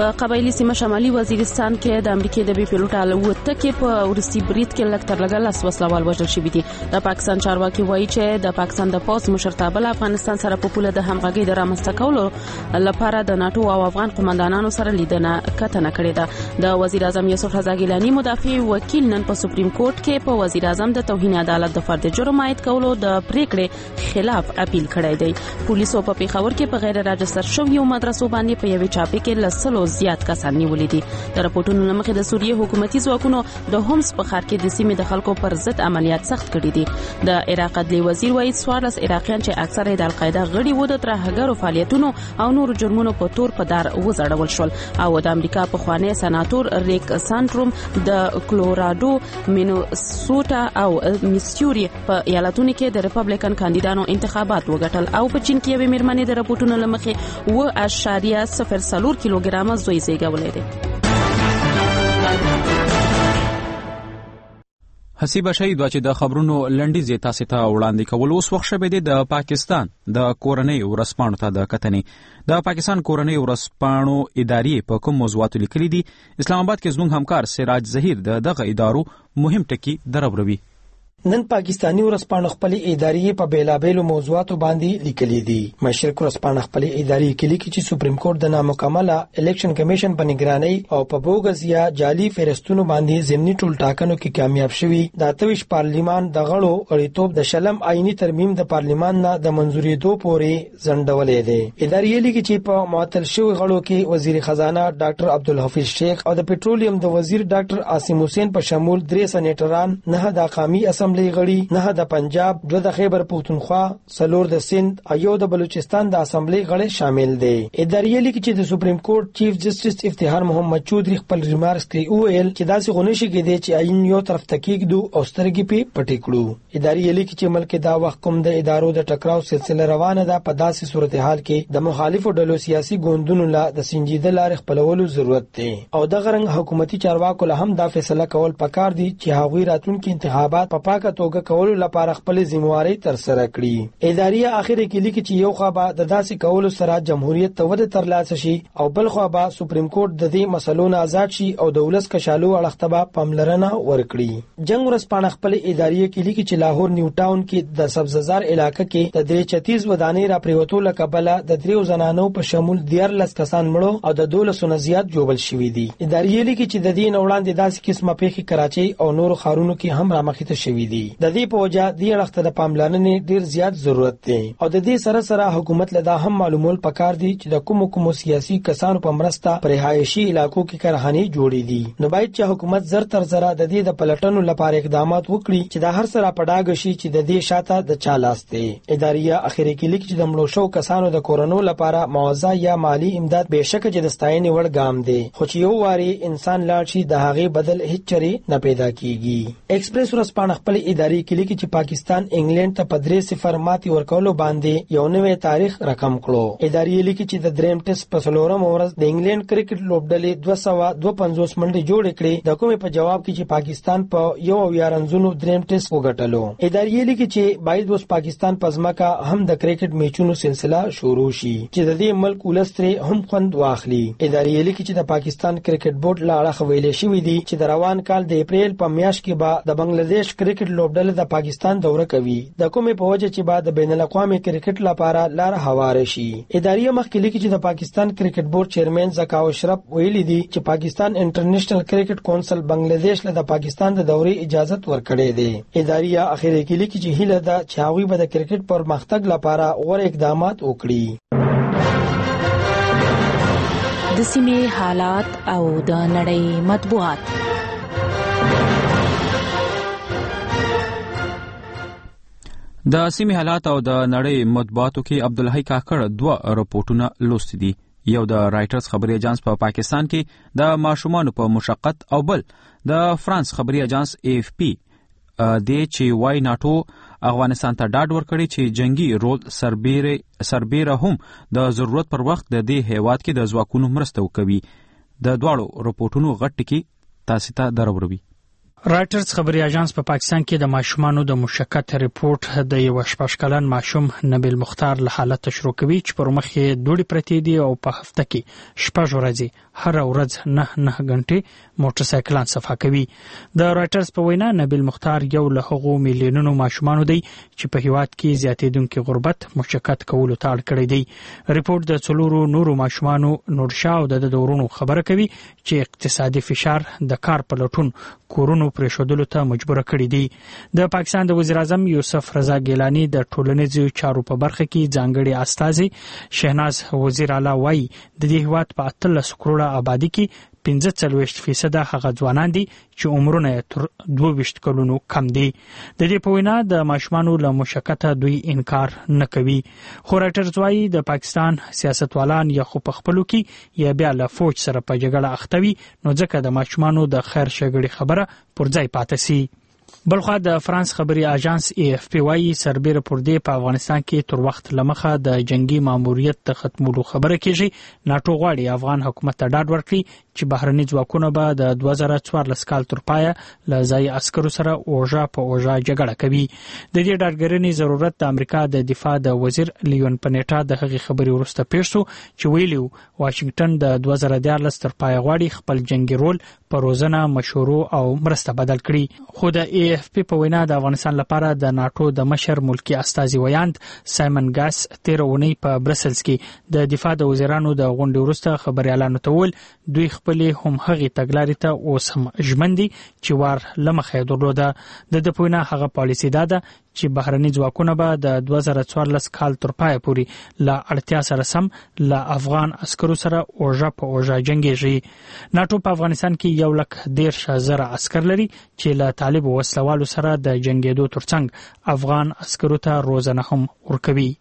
په قبایلی سیمه شمالي وزیرستان کې د امریکای د بي پیلوټ الوتکې په ورستي برید کې لکټر لګل لاس وسلوال وژل شوی دي. د پاکستان چارواکي وایي چې د پاکستان د پوز مشرتابه افغانستان سره په پوله د همغږي د رامنځته کولو لپاره د ناتو او افغان قومندانانو سره لیدنه کتنه کړې ده. د وزیر اعظم یوسف رضا ګیلانی مدافع وکیل نن په سپریم کورټ کې په وزیر اعظم د توهین عدالت د فرد جرم عائد کولو د پریکړې خلاف اپیل کړی دی. پولیسو په پیښور کې په غیر راجستر شویو مدرسو باندې په یوې چاپې کې لسلو زیات کسان نیولې دي. د راپورټونو لمخې د سوریې حکومتي ځواکونو د هومس په ښار کې د سیمې د خلکو پر ضد عملیات سخت کړي دي. د عراق عدلي وزیر وایي 14 عراقیان چې اکثره د القاعده غړي وو د ترهګرو فعالیتونو او نور جرمونو په تور په دار وزړول شول او د امریکا په خوانی سناتور ریک سانټروم د کلورادو، مینوسوټا او میسوري په ایالتونو کې د ریپبلیکن کاندیدانو انتخابات وګټل او په چین کې یوې میرمنې د راپورټونو لمخې 0.04 کیلوګرام زوی زیږولې ده. حسیبه شي دوه چې د خبرونو لنډیز تاسو ته وړاندې کول اوس وخت شوه د پاکستان د کورنۍ ورسپانو ته د کتنې. د پاکستان کورنۍ ورسپانو ادارې په کوم موضوعاتو لیکلي دي؟ اسلام آباد کې زموږ همکار سراج ظهیر دغه ادارو مهم ټکي دربروي. نن پاکستانی ورسپانو خپل ادارې په بیلابېلو موضوعاتو باندې لیکلي دي. مشرق ورسپانو خپل ادارې کې لیکي چې سپریم کورټ د نامکمله الیکشن کمیشن په نگرانۍ او په بوګس یا جعلي فهرستونو باندې ضمني ټول ټاکنو کې کامیاب شوی. د 28 پارلیمان د غړو اړیتوب د شلم آئینی ترمیم د پارلیمان نه د منځورېدو پورې ځنډولې دي. ادارې لیکي چې په معطل شوی غړو کې وزیر خزانه ډاکټر عبدالحفیظ شیخ او د پټرولیم د وزیر ډاکټر عاصم حسین په شمول 3 سېنیټران، 9 د قومي اسمبلی غړي، 9 د پنجاب، 2 د خیبر پختونخوا، 4 د سند او 1 د بلوچستان د اسمبلی غړي شامل دي. ادارې لیکي چې د سپریم کورټ چیف جسټس افتخار محمد چودري خپل ریمارکس کې ویل چې داسې غونډه شي کېدی چې آئین یو طرف تکیږي او سترګې په پټې کړو. ادارې لیکي چې ملک دا وخت کوم د ادارو د ټکراو سلسله روانه ده، په داسې صورتحال کې د مخالفو ډلو سیاسي ګوندونو لا د سنجیده لارې خپلولو ضرورت دی او د غرنګ حکومتي چارواکو له هم دا فیصله کول پکار دي چې هغوی راتلونکي انتخابات په پاکه توګه کولو لپاره خپل ذمہواری تر سره کړي. ادارې اخر کې لیکي چې یو خوا به د داسې کولو سره جمهوریت ته وده ترلاسه شي او بل خوا به سپریم کورټ د دې مسلو نه آزاد شي او د ولس کشالو اړخته به پاملرنه ورکړي. جنگ ورسپانه خپل ادارې کې لیکي چې لاهور نیو ټاون کې د سبززار علاقې کې د 36 ودانۍ را پریوتو لکبله د 3 زنانو په شمول 14 کسان مړو او د 12 نه زیات جوړل شوي دي. ادارې لیکي چې د دې وړاندې داسې قسمه پیښې کراچۍ او نورو ښارونو کې هم رامخته شوي دي. د دې په وجه دې اړخته د پاملرنې ډیر زیات ضرورت دی او د دې سره سره حکومت له دا هم معلومول پکار دي چې د کومو سیاسي کسانو په مرسته پر رهایشي علاقو کې کارخانې جوړې دي. نو باید چې حکومت زر تر زره د دې د پلټنو لپاره اقدامات وکړي چې د هر سره پډاګ شي چې د دې شاته د چا لاس دی. ادارې اخیری کې لیکي چې د مړو شو کسانو د کورونو لپاره معاوضه یا مالی امداد بهشکه چې د ستاینې وړ ګام دی، خو چې یو واري انسان لاړ شي د هغه بدل هیڅ چره نه پیدا کیږي. ایکسپریس ورسپانه خپل ادارې کې لیکي چې پاکستان انګلند ته په 3-0 ماتې ورکولو باندې یو نوې تاریخ رقم کړو. ادارې لیکي چې د دریم ټیسټ په 4 ورځ د انګلند کرکټ لوبډلې 252 منډې جوړې کړې، د کومې په جواب کې چې پاکستان په 1 رنونو دریم ټیسټ وګټلو. ادارې لیکي چې باید اوس پاکستان په ځمکه هم د کرکټ میچونو سلسله شروع شي چې د دې ملک ولستري هم خوند واخلي. ادارې لیکي چې د پاکستان کرکټ بورډ لا اړه ویلې شوې دي چې د روان کال د اپریل په میاشت کې به د بنگلاديش کرکټ لوبډلې د پاکستان دوره کوي، د کومې په وجه چې بعد بین الاقوامي کرکټ لپاره لار هواره شي. ادارې مخکې لیکي چې د پاکستان کرکټ بورډ چیرمن زکا اشرف ویلي دي چې پاکستان انټرنیشنل کرکټ کونسل بنگلاديش له د پاکستان د دورې اجازه ورکړې ده. ادارې اخیری کې لیکي چې هیله ده چې هغوی به د کرکټ پر مختګ لپاره غوره اقدامات وکړي. د سیمې حالات او د نړۍ مطبوعات. د سیمې حالات او د نړۍ مطبوعاتو کې عبدالحی کاکړ 2 رپورټونه لوستي دي. یو د رائټرز خبري اژانس په پاکستان کې د ماشومانو په مشقت او بل د فرانس خبري اژانس AFP د چې وای ناتو افغانستان ته ډاډ ورکړي چې جنگي رول سربېره هم د ضرورت پر وخت د دې هیواد کې د ځواکونو مرسته وکوي. د دواړو رپورټونو غټ ټکي تاسو ته دروروي. رائټرز خبري اژانس په پاکستان کې د ماشومانو د مشقت ریپورت د یو 16 کلن ماشوم نبیل مختار له حالت شروع کوي چې پر مخ یې دوړې پرتې دي او په هفته کې 6 ورځې هر ورځ 9 غنټې موټر سایکلان صفا کوي. د رائټرز په وینا نبیل مختار یو له هغو میلیونونو ماشومان دی چې په هیواد کې زیاتېدونکو غربت مشکل کولو ته اړ کړی دی. ریپورت د څلورو نورو ماشومانو نورشا او د دورونو خبره کوي چې اقتصادي فشار د کار په لټون کورونو پرېښودلو ته مجبور کړی دی. د پاکستان د وزیر اعظم یوسف رضا ګیلانی د ټولنیزو چارو په برخه کې ځانګړي استازي شهناز وزیر اعلی وایي د دې هیواد په 13 کروڑه آبادی کې 45% هغه ځوانان دي چې عمرونه تر 22 کلونو کم دي. د دې په وینا د ماشومانو له مشکته دوی انکار نه کوي. خو رائټرز وایي د پاکستان سیاستوالان یا خو په خپلو کې یا بیا له فوج سره په جګړه اخته وي نو ځکه د ماشومانو د خیر ښېګړې خبره پر ځای پاتې سي. بلخوا د فرانس خبري اژانس AFP وايي سربېره پر دې په افغانستان کې تر وخت لمخه د جنگي ماموریت د ختمولو خبره کیږي. ناتو غواړي افغان حکومت ته ډاډ ورکړي چې بهرني ځواکونه به د 2014 کال تر پایه له ځای عسکرو سره اوژه په اوژه جګړه کوي. د دې ډاډګرنې ضرورت د امریکا د دفاع د وزیر لیون پنیټا د هغې خبرې وروسته پیښ شو چې ویلي واشنگټن د 2014 تر پایه غواړي خپل جنگي رول په روزنه مشورو او مرسته بدل کړي. خو د AFP په وینا د افغانستان لپاره د ناتو د مشر ملکی استازي ویاند سایمن ګاس 13 اونۍ په برسلز کې د دفاع د وزیرانو د غونډې وروسته خبريالانو ته ویل دوی خپل هم هغه تګلارې ته اوس هم ژمن دي چې وار لمخه درلوده. د پوینا هغه پالیسی ده چې بهرني ځواکونه به د 2014 کال تر پایه پورې لا اړتیا سره سم لا افغان عسکرو سره اوژه په اوژه جنگيږي. ناتو په افغانستان کې 1.13 عسكر لري چې له طالب وسلوالو سره د جنگېدو ترڅنګ افغان عسکرو ته روزنه هم ورکوي.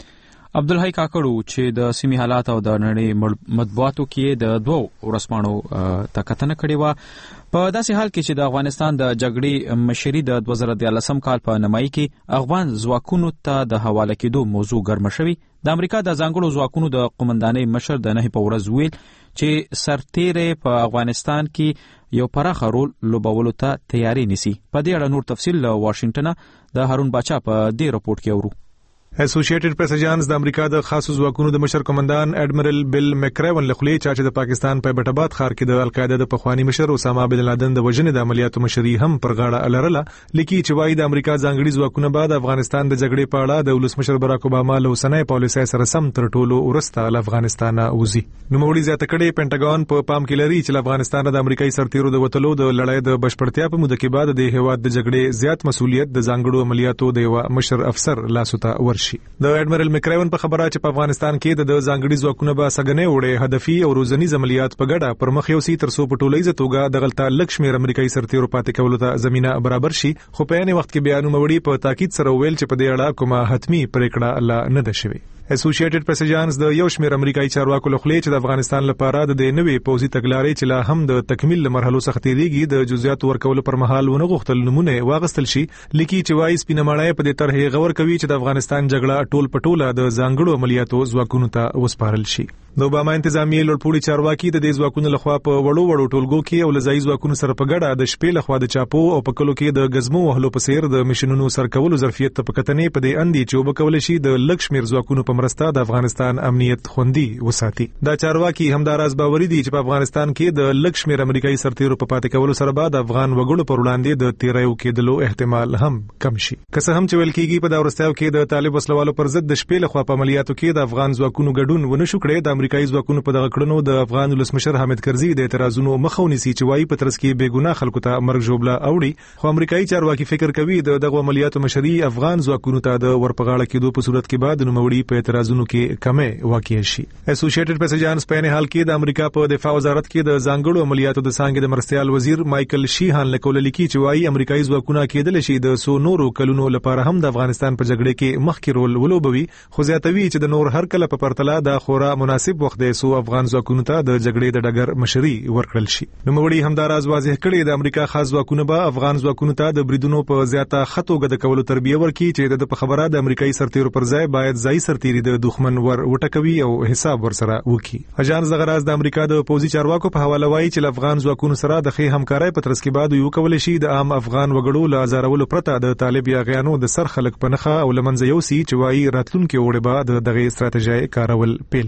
عبدالحی کاکړو چې د سیمې حالات او د نړۍ مطبوعاتو کې د دوو ورځپاڼو ته کتنه کړې وه په داسې حال کې چې د افغانستان د جګړې مشري د 2014 کال په نیمایي کې افغان ځواکونو ته د حواله کېدو موضوع ګرمه شوې. د امریکا د ځانګړو ځواکونو د قومندانۍ مشر د 9 په ورځ ویل چې سرتیری په افغانستان کې یو پراخه رول لوبولو ته تیاری نیسي. په دې اړه نور تفصیل له واشنگټن د هارون باچا په دې رپورت کې اورو. اسوسییټډ پریس اژانس د امریکا د خاصو ځواکونو د مشر قومندان اډمرل بیل مکریون لخوا چې د پاکستان په بټاباد ښار کې د القاعده د پخوانی مشر اسامه بن لادن د وژنې د عملیاتو مشري هم پر غاړه لرله لیکي چې وايي د امریکا ځانګړي ځواکونه بعد افغانستان د جګړې په اړه د ولسمشر براک اوباما له اوسنۍ پالیسۍ سره سم تر ټولو ورسته له افغانستان وځي. نو مولي زیاته کړي پینټاګون په پام کې لري چې افغانستان د امریکایي سرتیرو د وټلو د لړۍ د بشپړتیا په موده کې بعد د هیواد د جګړې زیات مسولیت د ځانګړو عملیاتو د یو مشر افسر لاسو ته ورشي. د اډمرل مکریون په خبره چې په افغانستان کې د ځانګړي ځواکونو به سګنې وړي هدفي او روزنی عملیات په ګډه پر مخ یو سي تر څو په ټولیزه توګه د غلطه لکشمیر امریکایي سرتیرو پاتې کولو ته زمينه برابر شي. خو په یوه وخت کې بیانونه وړي په تاکید سره ویل چې په دې اړه کومه حتمی پریکړه لا نه ده شوې. اسوسییټډ پریس اژانس د یو شمېر امریکایي چارواکو لخوا چې د افغانستان لپاره د نوې پوځي تګلارې چې لا هم د تکمیل مرحلو څخه تیریږي د جزئیاتو ورکولو پر مهال ونه غوښتل نمونه واغستل شي. لیکي چې وايي سپینماړی په دې طرح غور کوي چې د افغانستان جګړه ټول پټوله د ځانګړو عملیاتو ځواکونو ته وسپارل شي. د اوباما انتظامی لوړپوړي چارواکي د دې ځواکونو لخوا په وړو ټولګو کې او لزایي ځواکونو سره په ګډه د شپې لخوا د چاپو او په کلو کې د غزمو وهلو په سیر د مشنونو سرکولو ظرفیت ته په کتنې په دې اندي چې وبکول شي د لکشمیر ځواکونو په مرسته د افغانستان امنیت خوندي وساتي. دا چارواکي همداراز باوري دي چې په افغانستان کې د لکشمیر امریکایي سرتیرو په پاتې کولو سره بعد افغان وګړو پر وړاندې د تیرایو کېدلو احتمال هم کم شي. که څه هم چې ویل کېږي په دا ورستیاو کې د طالب وسلوالو پر ضد د شپې لخوا په عملیاتو کې د افغان ځواکونو ګډون ونه شو کړی د امریکایي ځواکونو په کړنو د افغان ولسمشر حامد کرزي د اعتراضونو مخاوني سي چې وايي په ترڅ کې بیګناه خلکو ته مرګ جوړه اوړي. خو امریکایي چارواکي فکر کوي دغه عملیاتو مشري افغان ځواکونو ته د ورپغاړه کېدو په صورت کې بعد نوموړي په اعتراضونو کې کمه واقع شي. اسوسییټډ پریس اژانس په نه حال کې د امریکا په دفاع وزارت کې د ځانګړو عملیاتو د څنګه د مرستيال وزیر مایکل شیهان لیکل لیکي چې وايي امریکایي ځواکونه کېدل شي د سو نورو کلونو لپاره هم د افغانستان په جګړه کې مخکې رول ولوبوي. خو زیاتوي چې د نور هر کله په پرتله د خورا مناسب وخت دی سو افغان ځواکونو ته د جګړې د ډګر مشري ورکړل شي. نوموړي همداراز واضح کړی د امریکا خاص ځواکونه به افغان ځواکونو ته د بریدونو په زیاته خطوګه د کولو تربیه ورکړي چې د خبره د امریکایي سرتیرو پر ځای باید ځای سرتیري د دښمن ور وټکوي او حساب ورسره وکړي. اژانس دغه راز د امریکا د پوځي چارواکو په حواله وایي چې افغان ځواکونو سره د ښې همکارۍ په ترڅ کې بعد یو کول شي د عام افغان وګړو له ازارولو پرته د طالب یاغیانو د سر خلک په نخښه او لمنځه یو سي چې وایي راتلونکي وړي به دغه ستراتیژي کارول پیل کړي.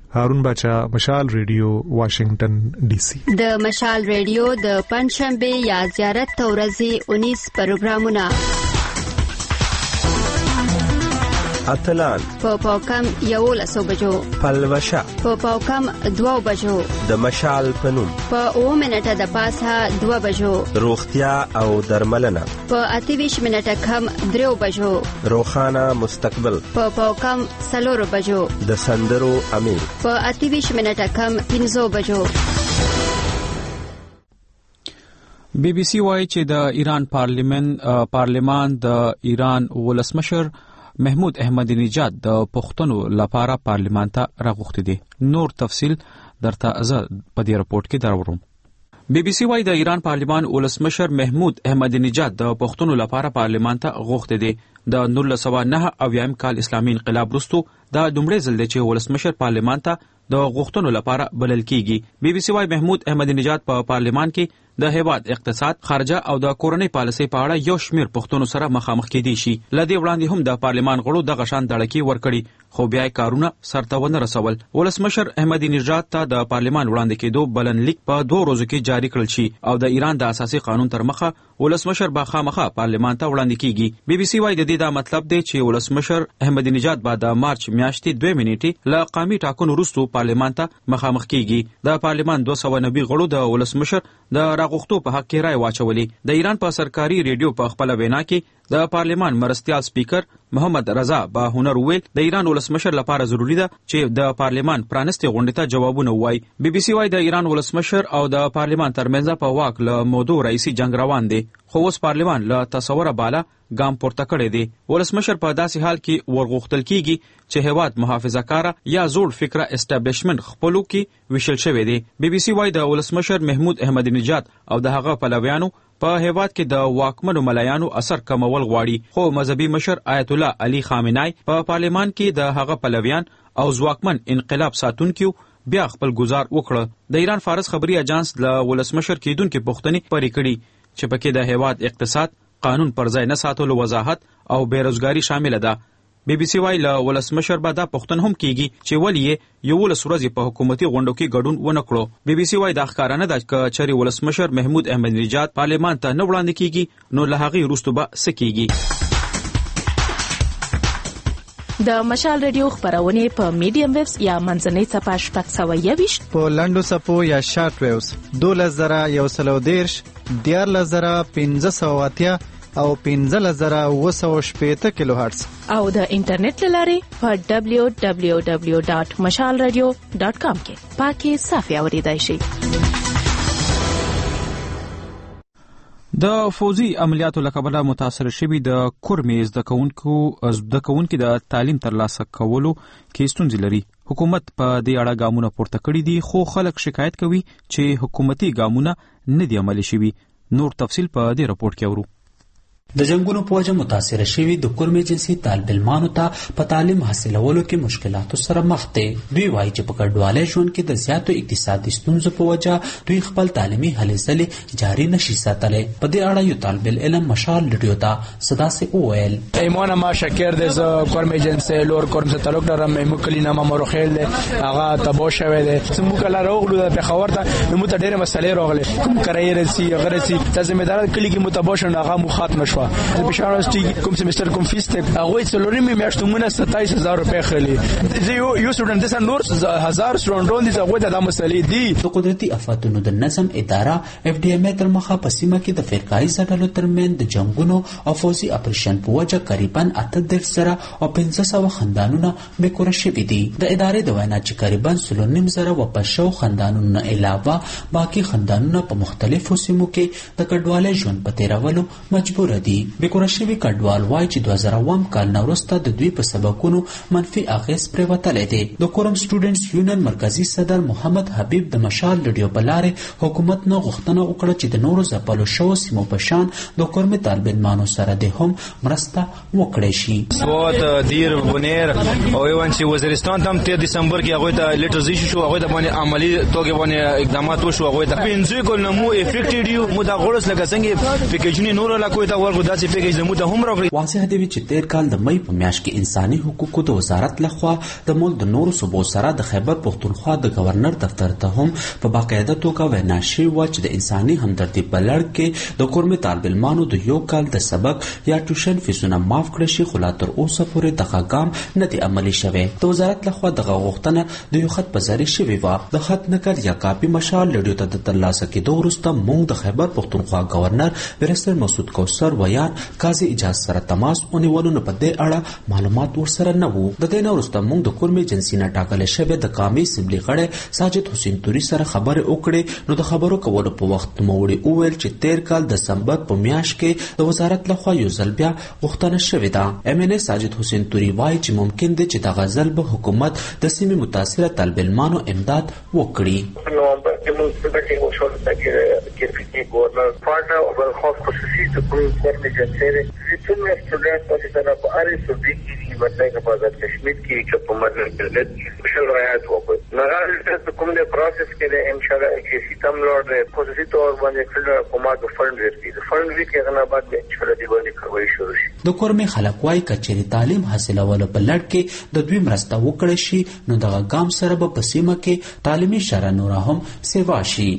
هارون بچا، مشال ریډیو، واشنگټن ډي سي. د مشال ریډیو د پنځشنبه یا زیارت تورزي 19 پروګرامونه اتلان په پاوکم 11 بجو، پلوشه په پاوکم 2 بجو، د مشال پنوم په 2 منټه د پاسه 2 بجو، روغتیا او درملنه په 28 منټه کم 3 بجو، روخانه مستقبل په پاوکم 4 بجو، د سندرو امیر په 28 منټه کم 15 بجو. بي بي سي وايي چې د ایران پارلمان د ایران ولسمشر محمود احمدی نژاد د پښتنو لپاره پارلمان ته راغوښتي دي. نور تفصيل درته زه په دې رپورت کې دراوړم. بي بي سي وايي د ایران پارلمان ولسمشر محمود احمدی نژاد د پښتنو لپاره پارلمان ته غوښتي دي. د 1909 کال اسلامي انقلاب وروسته دا دومره ځل دی چې ولسمشر پارلمان ته د غوښتنو لپاره بلل کیږي. بي بي سي وايي محمود احمدی نژاد په پارلمان کې د هیواد اقتصاد، خارجه او د کورنۍ پالیسۍ په اړه یو شمېر پښتنو سره مخامخ کېدي شي. لدې وړاندې هم د پارلمان غړو د غشان دړکی ورکړي، خو بیا کارونه سرته ونه رسول. ولسمشر احمدی نژاد ته د پارلمان وړاندې کېدو بلنلیک په 2 ورځو کې جاری کړل شي او د ایران د اساسي قانون تر مخه ولسمشر به خامخا پارلمان ته وړاندې کیږي. بي بي سي وايي د دې دا مطلب دی چې ولسمشر احمدی نژاد به د مارچ میاشتې 2 نیټې له قومي ټاکنو وروسته پارلمان ته مخامخ کیږي. د پارلمان 290 غړو د ولسمشر د راغوښتو په حق کې رائے واچولې. د ایران په سرکاري ریډیو په خپل وینا کې د پارلمان مرستيال سپیکر محمد رضا با هنر ویل د ایران ولسمشر لپاره ضروری ده چې د پارلمان پرانستې غونډې ته جوابونه وایي. بي بي سي وايي د ایران ولسمشر او د پارلمان ترمنځ په واک له موضوع رئیسي جنگ روان دی، خو اوس پارلمان له تصوره بالا ګام پورته کړی دی. ولسمشر په داسې حال کې ورغوښتل کیږي چې هیواد محافظه کاره یا زوړ فکره اسټابلیشمنت خپلو کې ویشل شوی دی. بي بي سي وايي د ولسمشر محمود احمدی نژاد او د هغه پلویانو په هیواد کې د واکمنو ملایانو اثر کمول غواړي، خو مذهبي مشر آیت الله علي خامنای په پارلمان کې د هغه پلویان او ځواکمن انقلاب ساتونکو بیا خپل گزار وکړه. د ایران فارس خبري اژانس له ولسمشر کېدونکو پوښتنې پرې کړې چې پکې د هیواد اقتصاد، قانون پر ځای نه ساتلو وضاحت او بیروزګاری شامل ده. بي بي سي وايي له ولسمشر به دا پوښتنه هم کیږي چې ولې یو ولسورځي په حکومتي غونډو کې ګډون ونه کړو. بي بي سي وايي دا ښکارانه ده چې چېرې ولسمشر محمود احمدی نژاد پارلمان ته نه وړاندې کیږي نو له هغې وروسته به څه کیږي. د مشال ریډیو خبرونه په میډیم ویوز یا منځنۍ صفحه 621 په لنډو صفو یا شارټ ویوز 12110 14580 او 15780 کیلو هرتز او د انټرنیټ لارې په www.mashalradio.com کې پاکي صافي اوریدای شي. د فوزي عملیاتو لکبله متاثر شوی د کورمې زده کوونکو د تعلیم ترلاسه کولو کې ستونزې لري. حکومت په دې اړه ګامونه پورته کړي دي، خو خلک شکایت کوي چې حکومتي ګامونه نه دي عملي شوي. نور تفصيل په دې رپورت کې اورو. د جنگونو په وجه متاثر شوی د کورمې جنسي طالب علمانو ته په تعلیم حاصلولو کې مشکلاتو سره مخ دي. دوی وایي چې په کډوالۍ ژوند کې د زیاتو اقتصادي ستونزو په وجه دوی خپل تعلیمي هلې ځلې جاري نشي ساتلی. په دې اړه یو طالب علم مشال ریډیو ته صدا سي وویل: ایمان ما شکر د کورمې جنسي لور کورم سره تعلق لرم. مې کلینا ما مروخیل ده هغه تبو شوی ده سمو کله راغلو د خبر ته مو ته ډېر مسلې راغلي کوم کرای رسی غرسي ځمېدار کلی کې متبوشن هغه مو ختم شو. د بشارسټي کوم سیمستر کوم فیس ته هغه څلورم میاشتونه 27000 روپۍ خلی. یو سټوډنټ د نور 1000 سټوډنټون دي هغه د مسلې دي. د قدرتي آفاتونو د نظم اداره FDM تر مخه په سیمه کې د فرقایي ځډلو ترمن د جنگونو او فوزي اپریشن په وجه قریبا 8 سره او 500 خاندانونه بیکور شوي دي. د ادارې د وینا چې قریبا 3.5 وپښو خاندانونو علاوه باقي خاندانونه په مختلفو سیمو کې د کډوالۍ ژوند په تیرولو مجبور دي. بیکور شوي کډوال وایي چې 2000 کال وروسته د دوی په سبقونو منفي اغیز پریوتلی دی. د کورم سټوډنټس یونین مرکزی صدر محمد حبیب د مشال ریډیو په لارې حکومت نه غوښتنه وکړه چې د نورو ځپلو شوو سیمو په شان د کورمې طالب علمانو سره د هم مرسته وکړي شي. سوات دیر بنیر او ایوان چې وزیرستان تم 3 دسمبر کې هغه ته لیټر زیشو شو هغه د باندې عملی توګه باندې اقدامات وشو. هغه ته پنځه کول نمو افیکټډ یو مو دا غوړس لکه څنګه پیکیجونه نور لا کوي دا ورغ خو داسې پیګ زموږ ته هم راغلی. واضح دی چې تیر کال د مې په میاشت کې انساني حقوقو د وزارت لخوا د ملک د نورو صوبو سره د خیبر پښتونخوا د گورنر دفتر ته هم په باقاعده توګه وینا شوې وه چې د انساني همدردي په لړ کې د کورمې طالب علمانو د یو کال د سبق یا ټیوشن فیسونه معاف کړی شي، خو لا تر اوسه پورې دغه ګام نه دی عملي شوی. د وزارت لخوا دغه غوښتنه د یو خط په ذریعه شوې وه. د خط نقل یا کاپي مشال ریډیو ته د ترلاسه کېدو وروسته موږ د خیبر پښتونخوا گورنر بیرسټر مسعود کوثر ویان قاضي اجاز سره تماس ونیولو، نو په دې اړه معلومات ورسره نه وو. د دې نه وروسته موږ د کورمې ایجنسي نه ټاکل شوی د قامي اسمبلي غړی ساجد حسین توري سره خبرې وکړې. نو د خبرو کولو په وخت نوموړي وویل چې تیر کال د سمبر په میاشت کې د وزارت لخوا یو ځل بیا غوښتنه شوې ده. MNA ساجد حسین توري وایي چې ممکن دی چې دغه ځل به حکومت د سیمې متاثره طالب علمانو امداد وکړي. نوامبر کې موږ په کې وشول چې گورنر پارټنر او بل خاص خصوصي سکول کورن ایجنسی چې څومره سټوډنټ په سره په اړه سودی کې مطلب په آزاد کشمیر کې چې په مدرسې کې مشل رعایت وکړي. نغال کوم د پروسس کې ان شاء الله چې سیستم لوړ خصوصي تور باندې فلر حکومت فند ورکړي. فند ورکړي هغه بعد به چې د باندې کوي شروع شي. د کورمې خلک وايي کچېرې تعلیم حاصلولو په لړ کې د دوی مرسته وکړي شي، نو دغه ګام سره به په سیمه کې تعلیمي شرایط نور هم سیوا شي.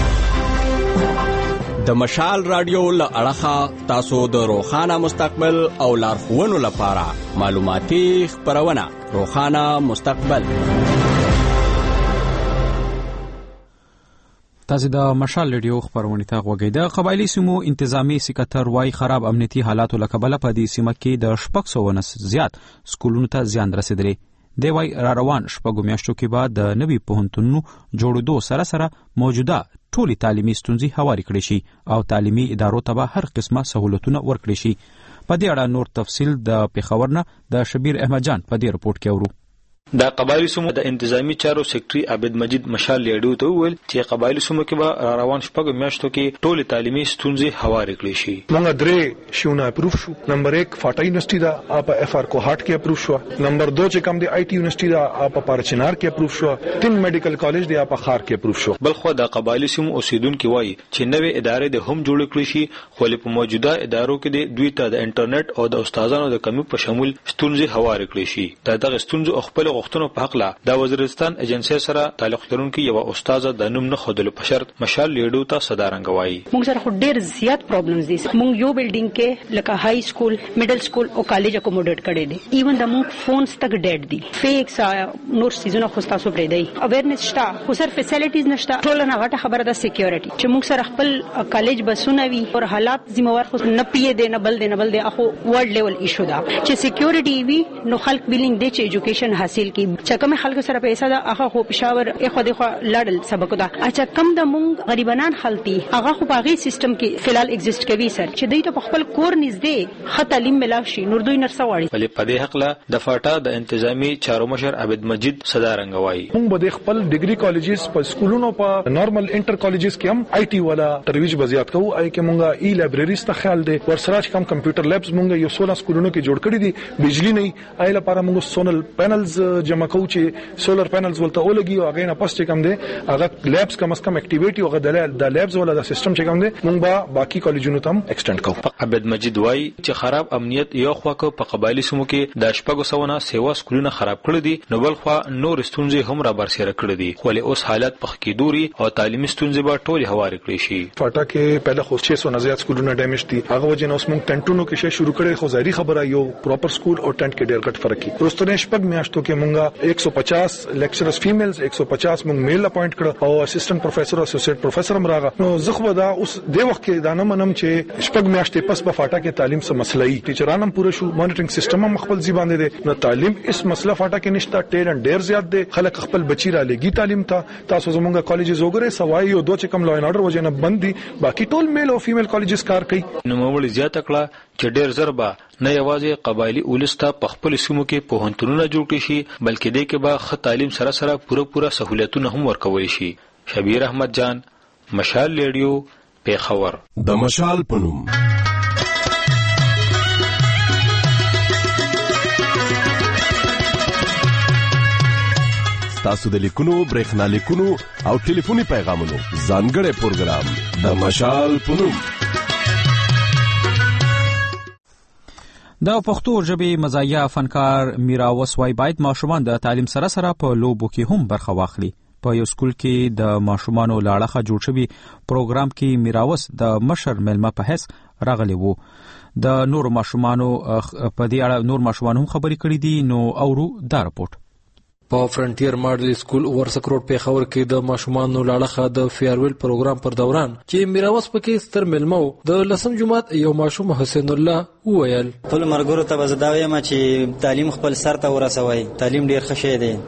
د مشال رادیو له اړخه تاسو د روښانه مستقبل او لارښوونو لپاره معلوماتي خپرونه روښانه مستقبل. تاسو د مشال رادیو خبرونه ته غوږی. د قبایلی سیمو انتظامی سکرټر وای خراب امنیتي حالاتو لکبله په دې سیمه کې د 600 زیات سکولونو ته زیان رسیدلی. دی وای را روان شپږو میاشتو کې بعد د نوي پوهنتونونو جوړېدو سره موجوده ټولي تعلیمي ستونزې هواري کړې شي او تعلیمي ادارو ته به هر قسمه سہولتونه ورکړي شي. په دې اړه نور تفصیل د پیښور نه د شبیر احمد جان په دې رپورت کې اورو. د قبایلی سیمو د انتظامی چارو سیکرټري عبد مجید مشال لیډو ته وویل چې قبایلی سیمو کې به روان شپږ میاشتو کې ټول تعلیمي ستونزې هواري کړې شي. موږ درې شونه اپروف شو. نمبر 1 فاټا یونیورسيټي دا اپ اف ار کوهاټ کې اپروف شو. نمبر 2 چې کوم دی آی ټي یونیورسيټي دا اپ پارچنار کې اپروف شو. 3 میډیکل کالج دی اپ خار کې اپروف شو. بلخو د قبایلی سیمو اوسیدونکو وایي چې نوې ادارې د هم جوړ کړې شي، خو په موجوده ادارو کې دوی ته د انټرنیټ او د استادانو د کمی په شمول ستونزې هواري کړې شي. دغه ستونزې خپل غوښتنو په حق د وزیرستان ایجنسی سره تعلق لرونکي یو استاد د نوم نه خودلو په شرط مشال لیډو ته صدارنګ وایي. موږ سره خو ډېر زیات پرابلمز دي. موږ یو بلډینګ کې لکه های سکول، میډل سکول او کالج اکوموډیټ کړي دي. ایون د موږ فونز تک ډیډ دي. فیکس نور سيزونه خو تاسو پرې دی. اویرنس شته، خو سر فیسیلیټیز نشته. ټول نه غټه خبره ده سکیورټي چې موږ سره خپل کالج بسونه وي او حالات ذمہوار خو نه پیې دي نه بل دی اخو ورلد لیول ایشو ده چې سکیورټي وي نو خلک بیلینګ دي چې ایجوکیشن حاصل کړي. چې کوم خلک سره پیسې ده هغه خو پېښور خو د لړل سبق ده. اچھا کم د مونږ غریبانان خلتي هغه خو باغی سیستم کې فلال ایگزیست کوي سر چې دوی ته خپل کور نږدې ښه تعلیم ملاو شي. نور دوی نرسه واړي. ولې په دې حق له د فاټا د انتظامی چارو مشر عبد مجید صدارنګ وایي. موږ به خپل ډیګري کالجز په سکولونو په نارمل انټر کالجز کې هم آی ټي والا ترویج بزیات کوو. آی کې موږ ای لایبرریز ته خیال دی. ورسره کم کمپیوټر لیبز موږ یو 16 سکولونو کې جوړ کړی دي. بجلی نه آی لپاره موږ سونل پینلز جمع کوو چې سولر پینلز ولته ولګي او هغه نه پس چې کوم دي هغه لیبز کم از کم اکټیویټي او د لیبز ولا د سیستم چې کوم دي موږ به باقي کالجونو ته ایکسټند کوو. عبد مجید وایي چې خراب امنیت یو خواکو په قبایلی سیمو کې د شپږو سوونه سیوا سکولونه خراب کړی دي، نو بل خوا نور ستونزې هم را برسېره کړې دي. خو له اوس حالت په کېدوري او تعلیمي ستونزې به ټول هواري کړې شي. فاټا کې پهله خو 600 نه زیات سکولونه ډیمیج دي. هغه وجه نو اوس موږ ټنټونو کې شروع کړی. خو ظاهري خبره یو پراپر سکول او ټنټ کې ډېر غټ فرق دی. پرستونه شپږ میاشتو کې موږ 150 لیکچررز فیمیلز 150 موږ میل اپاینټ کړ او اسسټنټ پروفیسور او اسوسییټ پروفیسور هم راغله. نو زه خو دا اوس د وخت کې دا نه منم چې شپږ میاشتې پس په فاټا کې تعلیم سم مسله ای ټیچران هم پوره شو. مانیټرینګ سیستم هم خپل ځای باندې دی. نو تعلیم اس مسله فاټا کې نشته. ټیلنټ ډیر زیات دی. خلک خپل بچی را لګي تعلیم ته. تاسو زموږه کالجز وګورئ سوای یو دوه چې کم لا ان اورډر وجه نه بند دي. باقي ټول میل او فیمیل کالجز کار کوي. نو مول زیات کړه چې ډیر زربا نه یوازې قبایلی اولستا په خپل سیمو کې پوهنتونونه جوړ کړي شي، بلکې د کې به ښه تعلیم سره پوره سہولتونه هم ورکوي شي. شبیر احمد جان، مشال لیډیو، پیښور. د مشال پنوم تاسو د لیکونو، برېښنا لیکونو او ټلیفوني پیغامونو ځانګړی پروګرام د مشال پنوم د پښتو ژبې مزایا فنکار میراوس وای باید ماشومان د تعلیم سره سره په لوبو کې هم برخه واخلي. په یو سکول کې د ماشومانو لاړه جوړ شوی پروګرام کې میراوس د مشر ملما په حیث راغلی وو. د نور ماشومانو په دې اړه نور ماشومان هم خبرې کړې دي. نو اورو دا رپورټ. په فرنټیر ماډل سکول ورسک روډ پیښور کې د ماشومانو لاړه د فیرویل پروګرام پر دوران چې میراوس پکې ستر ملمو د لسم جماعت یو ماشوم حسین الله وویل ټول مرګورو ته بزداوی ما چې تعلیم خپل سر ته ورسوي. تعلیم ډیر ښه شی دی.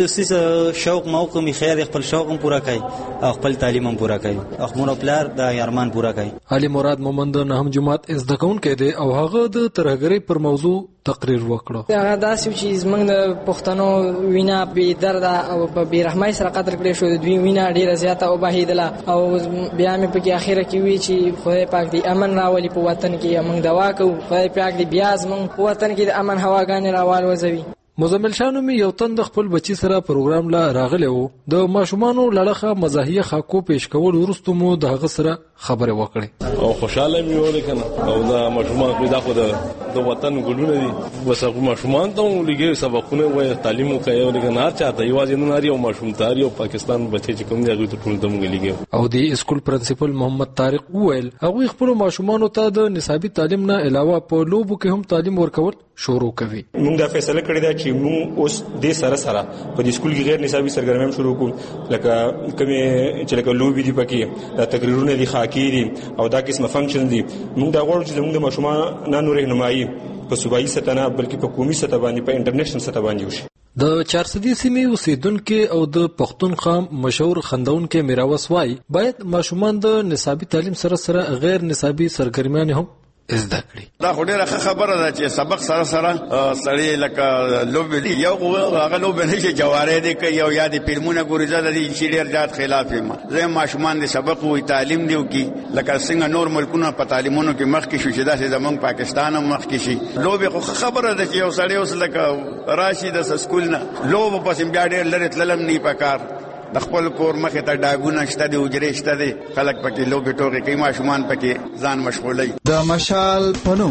صحیح شوق موقع می خیر خپل شوق هم پورا کړي او خپل تعلیم هم پورا کړي او خپل پلار د ارمان پورا کړي. علي مراد مومند نهم جماعت از دکون کې دی او هغه د ترهګری پر موضوع تقریر وکړو. هغه داسې چې زمنګ د پښتنو وینا به درد او په بیرحمۍ سره قتل کړي شو. د دوی وینا ډیره زیاته او بهیدله او بیا مې په اخیره کې وی چې خدای پاک دې امن راولي په وطن کې. موږ دعا کوو خدای پاک دې بیا زموږ په وطن کې د امن هواګانې راوالوزوي. مزمل شانو می یو تند خپل بچی سره پروګرام لا راغلی وو. د ماشومانو لړخه مزاحیه خاکو پیش کول ورستو مو د هغه سره خبره وکړي او خوشاله مې ولیکنه او دا ماشومان پیدا خو د وطن ګلونه دي. بس هغه ماشومان ته لګي سبقونه وای تعلیم کوي ولیکنه هر چاته یوازې نه لري او ماشوم تاری او پاکستان بچي چې کوم دی هغه ټول دمو لګي. او د اسکول پرنسپل محمد طارق وویل هغه خپل ماشومان ته د نصابي تعلیم نه علاوه په لوبو کې هم تعلیم ورکول شروع کوي. موږ دا فیصله کړې ده چې موږ اوس د سره په دې سکول کې غیر نصابي سرګرمیان شروع کوو لکه کومه چې لکه لوبي دي پکې دا تقریرونه دي خاکی دي او دا قسمه فنکشن دي. موږ دا غواړو چې موږ د ماشومانو رهنمایي په صوبایي سطح نه بلکې په قومي سطح باندې په انټرنیشنل سطح باندې وشي. د چارسدي سیمې اوسیدونکو او د پښتونخوا مشهور خندونکو میراوس وای باید ماشومان د نصابي تعلیم سره سره غیر نصابي سرګرمیان هم زده کړي. دا خو ډیره خبره ده چې سبق سره سره سړی لکه لوبې دي یو هغه لوبې نه چې جواره دي کوي او یاد فلمونه ګوري زده دي چې ډیر زیات خلاف یم. زه ماشومان دي سبق وي تعلیم دی کی لکه څنګه نور ملکونه په تعلیمونو کې مخ کې شو چې داسې زمونږ پاکستان هم مخ کې شي. لوبې خو خبره ده چې یو سړی اوس لکه راشي د سکول نه لوب پس بیا ډیر لري تللم نه پکار د خپل کور مخه ته ډاګونه شته دي وجرې شته دي خلک پکې لوبې ټوکې کوي ماشومان پکې ځان مشغولوي. د مشال پنوم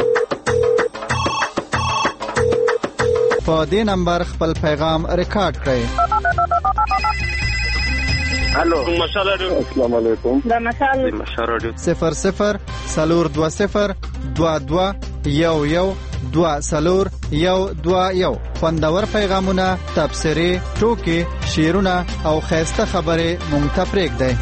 په دې نمبر خپل پیغام ریکارډ کړئ. هلو مشال رادیو. السلام علیکم. د مشال رادیو 00 420 22 11 2 خوندور پیغامونه تبصرې ټوکې شعرونه او خیسته خبرې مونږ ته پرېږدئ.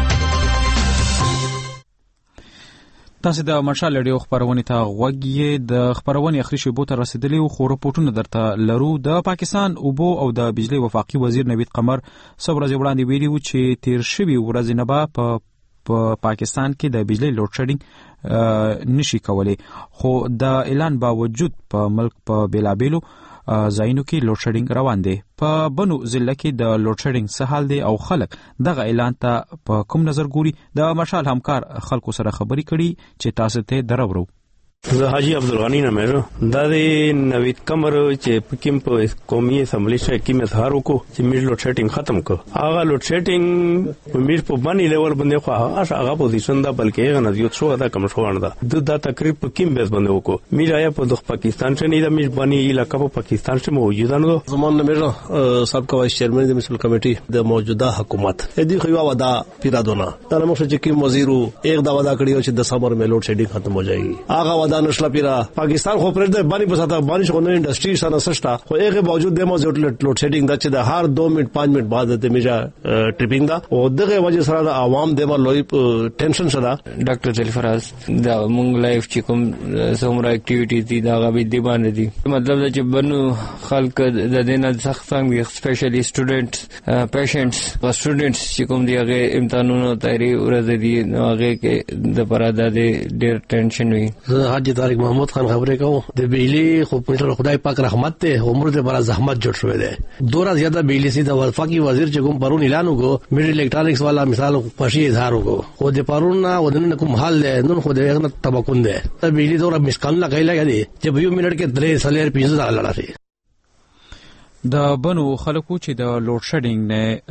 تاسو د مشال رادیو خبرونه ته غوږی د خبرونه اخري شیبو ته رسیدلی او خو رپورټونه درته لرو. د پاکستان اوبو او د بجلی وفاقي وزیر نوید قمر صبر وړاندې ویلي چې تیر شوی ورځ نه په پاکستان کې د بجلی لوډ شیډینګ نشي کولای. خو د اعلان باوجود په ملک په بیلابیلو ځایونو کې لوډ شیډینګ روان دی. په بنو ضلع کې د لوډ شیډینګ څه حال دی او خلک دغه اعلان ته په کوم نظر ګوري؟ د مشال همکار خلکو سره خبرې کړي چې تاسو ته درورو. زه حاجی عبدالغنی نام یم. دا د نوید قمر چې پکیم په قومي اسمبلی کې کې اظهار وکړو چې میډ لوډ شیډینګ ختم کړ. هغه لوډ شیډینګ په میډ په باندې لیول باندې خو هغه پوزیشن دا بلکې هغه نه زیات شو دا کم شو نه دا تقریبا په کیم بیس باندې وکړو. میډ آیا په پاکستان څخه نه دا میډ باندې علاقہ په پاکستان څخه موجود نه. زمان نمبر سابقہ وائس چیئرمین د مسل کمیټي د موجوده حکومت دې خو یو ودا پیرادونه دا موږ چې کوم وزیر ایک دا ودا کړی چې د سمر میں لوډ شیډینګ ختم ہو جائے گی. هغه ودا نشلا پیرا پاکستان خو پرې د باندې بساته باندې شو نه انډستری سره سستا خو هغه باوجود د موږ لوډ شیډینګ د چې د هر 2 منټ 5 منټ بعد د میجا ټریپینګ دا او دغه وجه سره د عوام د لوی ټینشن سره. ډاکټر زلفراز دا مونږ لایف چې کوم سمره اکټیویټیز دي دا غوي دی باندې دي مطلب چې بنو خلک د دینه سخت څنګه سپیشلی سټوډنټس پیشنټس او سټوډنټس چې کوم دی هغه امتحانونو تیاری ورځ دي هغه کې د پراده ډیر ټینشن وي. حاجی طارق محمود خان خبرې کوم د بجلی خو په خدای پاک رحمت ته عمر ته بڑا زحمت جوړ شوی دی. دوره زیاده بجلی سي د وفاقي وزیر چې کوم پرون اعلان وکړو میډ الکترونکس والا مثال خوشي اظهار وکړو خو د پرون نه ودن کوم حال دی نن خو د تبکون دی د بجلی دوره مسکان لګایلا دی چې په یو منټ کې 3 سالر 500 ډالر لري. د بنو خلکو چې د لوډ شیډینګ نه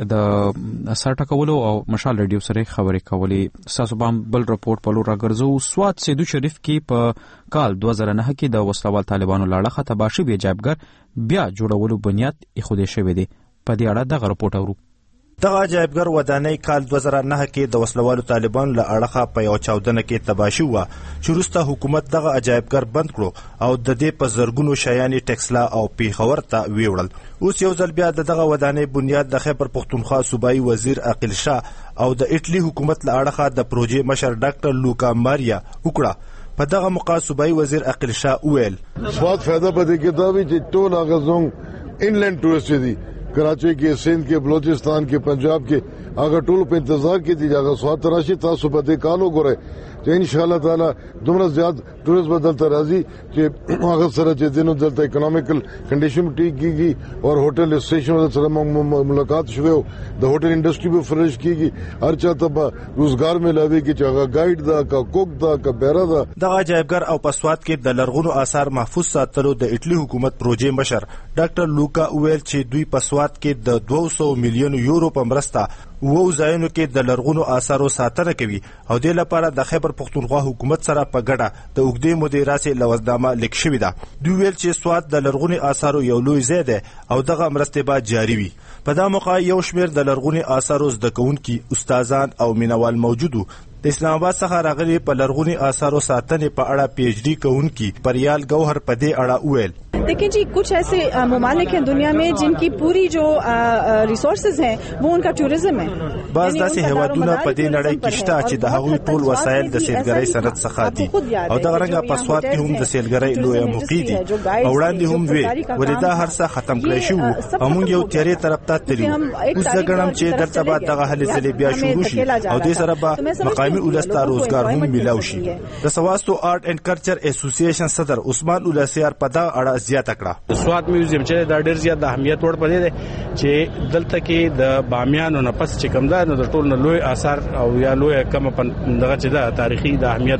د سرټکولو او مشال ریډیو سره خبرې کولې ساسو بام بل رپورت په لور راګرځو سواد سیدو شریف کې په کال 2009 کې د وسلوال طالبانو لاړه تباشي بیا جایبګر بیا جوړولو بنیاد ایښودل شوی دی په دې اړه دغه رپورت اورو دغه عجایبګر ودانۍ کال 2009 کې د وسلوالو طالبانو له اړخه په یو چاودنه کې تباشي وه چې وروسته حکومت دغه عجایبګر بند کړو او د دې په زرګونو شیانې ټکسلا او پیښور ته ویوړل. اوس یو ځل بیا دغه ودانۍ بنیاد د خیبر پختونخوا صوبایي وزیر عقیل شاه او د ایټلی حکومت له اړخه د پروژې مشر ډاکټر لوکا ماریا وکړه. په دغه موقع صوبایي وزیر عقیل شاه وویل بہت فائدہ پدې کې دا وی چې ټول هغه زموږ انلینډ ټورسټ دي کراچی کې سندھ کې بلوچستان کې پنجاب کې هغه ټول په انتظار کې دي هغه سواد تراشي تاسو په دې کالو ګورئ چې ان شاء الله تعالی دومره زیات ټورست بدلته راځي چې هغه سره چې دینو دلته اکونومیکل کنډیشن ټیک کیږي او هوټل اسټیشن سره ملاقات شوه د هوټل انډستری به فرش کیږي هر چاته به روزګار ملاوي کې چې هغه ګایډ دا کا کوک دا کا بیره دا. دغه عجایبګر او پسواد کې د لرغونو آثار محفوظ ساتلو د ایټلی حکومت پروژې مشر ډاکټر لوکا ویل چې دوی پسواد کې د 200 میلیون یورو په مرسته وو ځایونو کې د لرغونو آثارو ساتنه کوي او د لپاره د خیبر پختونخوا حکومت سره په ګډه د اوږدې مودې راسي لوزنامه لیک شوې ده. دوی ویل چې سواد د لرغونو آثارو یو لوی ځای دی او دغه مرستې به جاري وي. په دا موقع یو شمېر د لرغونو آثارو زده کوونکي استادان او مینوال موجود وو. د اسلام آباد څخه راغلي په لرغوني آثارو ساتنې په اړه پی ایچ ڈی کوونکي پریال گوهر په دې اړه وویل देखिए जी कुछ ऐसे ममालिक हैं दुनिया में जिनकी पूरी जो रिसोर्सेज हैं वो उनका टूरिज्म है. بعض داسې هیوادونه په دې نړۍ کې شته چې د هغوی ټول وسایل د سیلګرۍ صنعت څخه دي او دغه رنګه په سواد کې هم د سیلګرۍ لویه موقع دي او وړاندې هم وي ولې دا هر څه ختم کړی شو او موږ یو تیارې طرف ته تلو. اوس زه ګڼم چې دلته به دغه هلې ځلې بیا شروع شي او دې سره به مقامي ولس ته روزګار هم میلاو شي. د سواستو آرټ اینڈ کلچر اسوسییشن صدر عثمان اولاسیار په دغه اړه زیاته کړه سواد میوزیم چې دا ډېر زیات د اهمیت وړ پدې دی چې دلته کې د بامیانو نه پس چې کوم دا نو د ټول لوی آثار او یا لوی کوم دغه چې دا تاریخي د اهمیت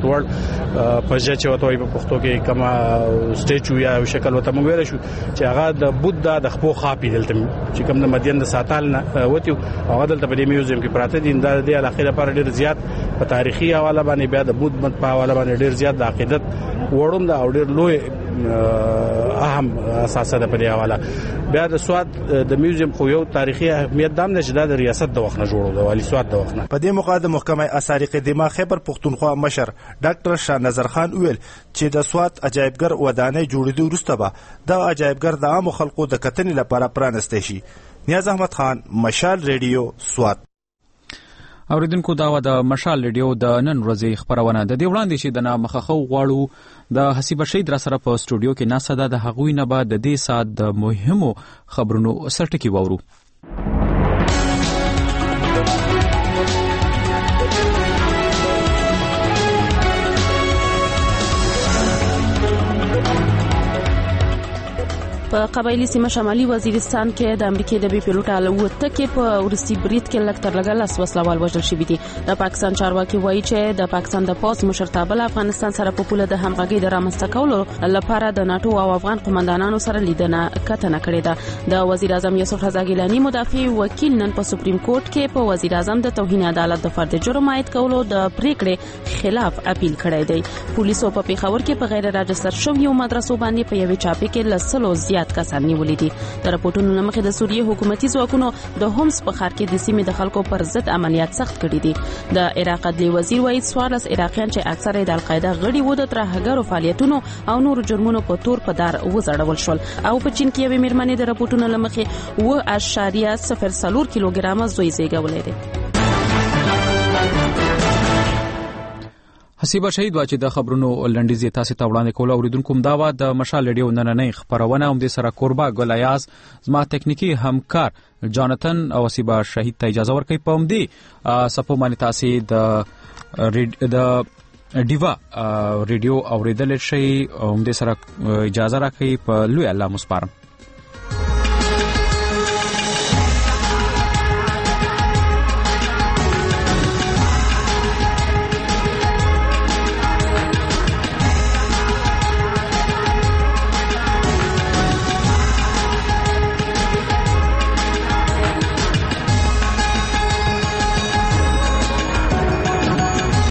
وړ پژه چې وته په پښتو کې کوم سټیچو یا شکل وته موږ ویل شو چې هغه د بودا د خپو خاپی دلته چې کوم د مدین د ساتال نه وتی هغه دلته په دې میوزیم کې پراته دي د دې علاقې لپاره ډېر زیات په تاریخي حواله باندې بیا د بود مت په حواله باندې ډېر زیات د عقیدت وړوم دا او ډېر لوی اهم اساسه ده په دې حواله. بیا د سواد د میوزیم خو یو تاریخي اهمیت دام نه چې د ریاست د وخت نه جوړو د والی سواد د وخت نه. په دې موقع د محکمه آثار قدیمه خیبر پختونخوا مشر ډاکټر شاه نظر خان ویل چې د سواد عجایبګر ودانۍ جوړېدو وروسته به د عجایبګر د عام خلکو د کتنې لپاره پرانستی شي. نیاز احمد خان، مشال ریډیو، سواد. اوریدونکو دا و د مشال ریډیو د نن ورځې خبرونه د دې وړاندې چې د نامخخو غواړو د حسیب شهید را سره په سټوډیو کې ناسده د هغوی نه بعد د دې سات د مهمو خبرونو سرټکی وورو. په قبایلی سیمه شمالي وزیرستان کې د امریکای د بي پیلوټ الوتکې په ورسي برید کې لکتر لګل وسلوال وژل شوی دي. د پاکستان چارواکي وایي چې د پاکستان د پوز مشرتابه افغانستان سره په پوله د همغږي د رامنځته کولو لپاره د ناتو او افغان قومندانانو سره لیدنه کتنه کړې ده. د وزیر اعظم یوسف رضا ګیلانی مدافع وکیل نن په سپریم کورټ کې په وزیر اعظم د توهین عدالت د فرد جرم عاید کولو د پریکړې خلاف اپیل کړی دی. پولیسو په پیښور کې په غیر راجستر شویو مدرسو باندې په یوې چاپې کې لسلو زیات کسان نیولې دي. د راپورټونو لمخې د سوریې حکومتي ځواکونو د هومس په ښار کې د سیمې د خلکو پر ضد عملیات سخت کړي دي. د عراق عدلي وزیر وایي 14 عراقیان چې اکثره د القاعده غړي وو د ترهګرو فعالیتونو او نور جرمونو په تور په دار وزړول شول او په چین کې یوې میرمنې د راپورټونو لمخې 0.04 کیلوګرام زوی زیږولې دي. حسیبه شهید واچې د خبرونو لنډیزې تاسو ته وړاندې کول اوریدونکو دا و د مشال ریډیو نننۍ خبرونه هم د سره قربا ګل ایاز زما تکنیکی همکار جانتن او حسیبه شهید ته اجازه ورکړي پوم دي سپو باندې تاسو د ډیوا ریډیو اوریدل شي هم د سره اجازه راکړي په لوی الله مسپارم.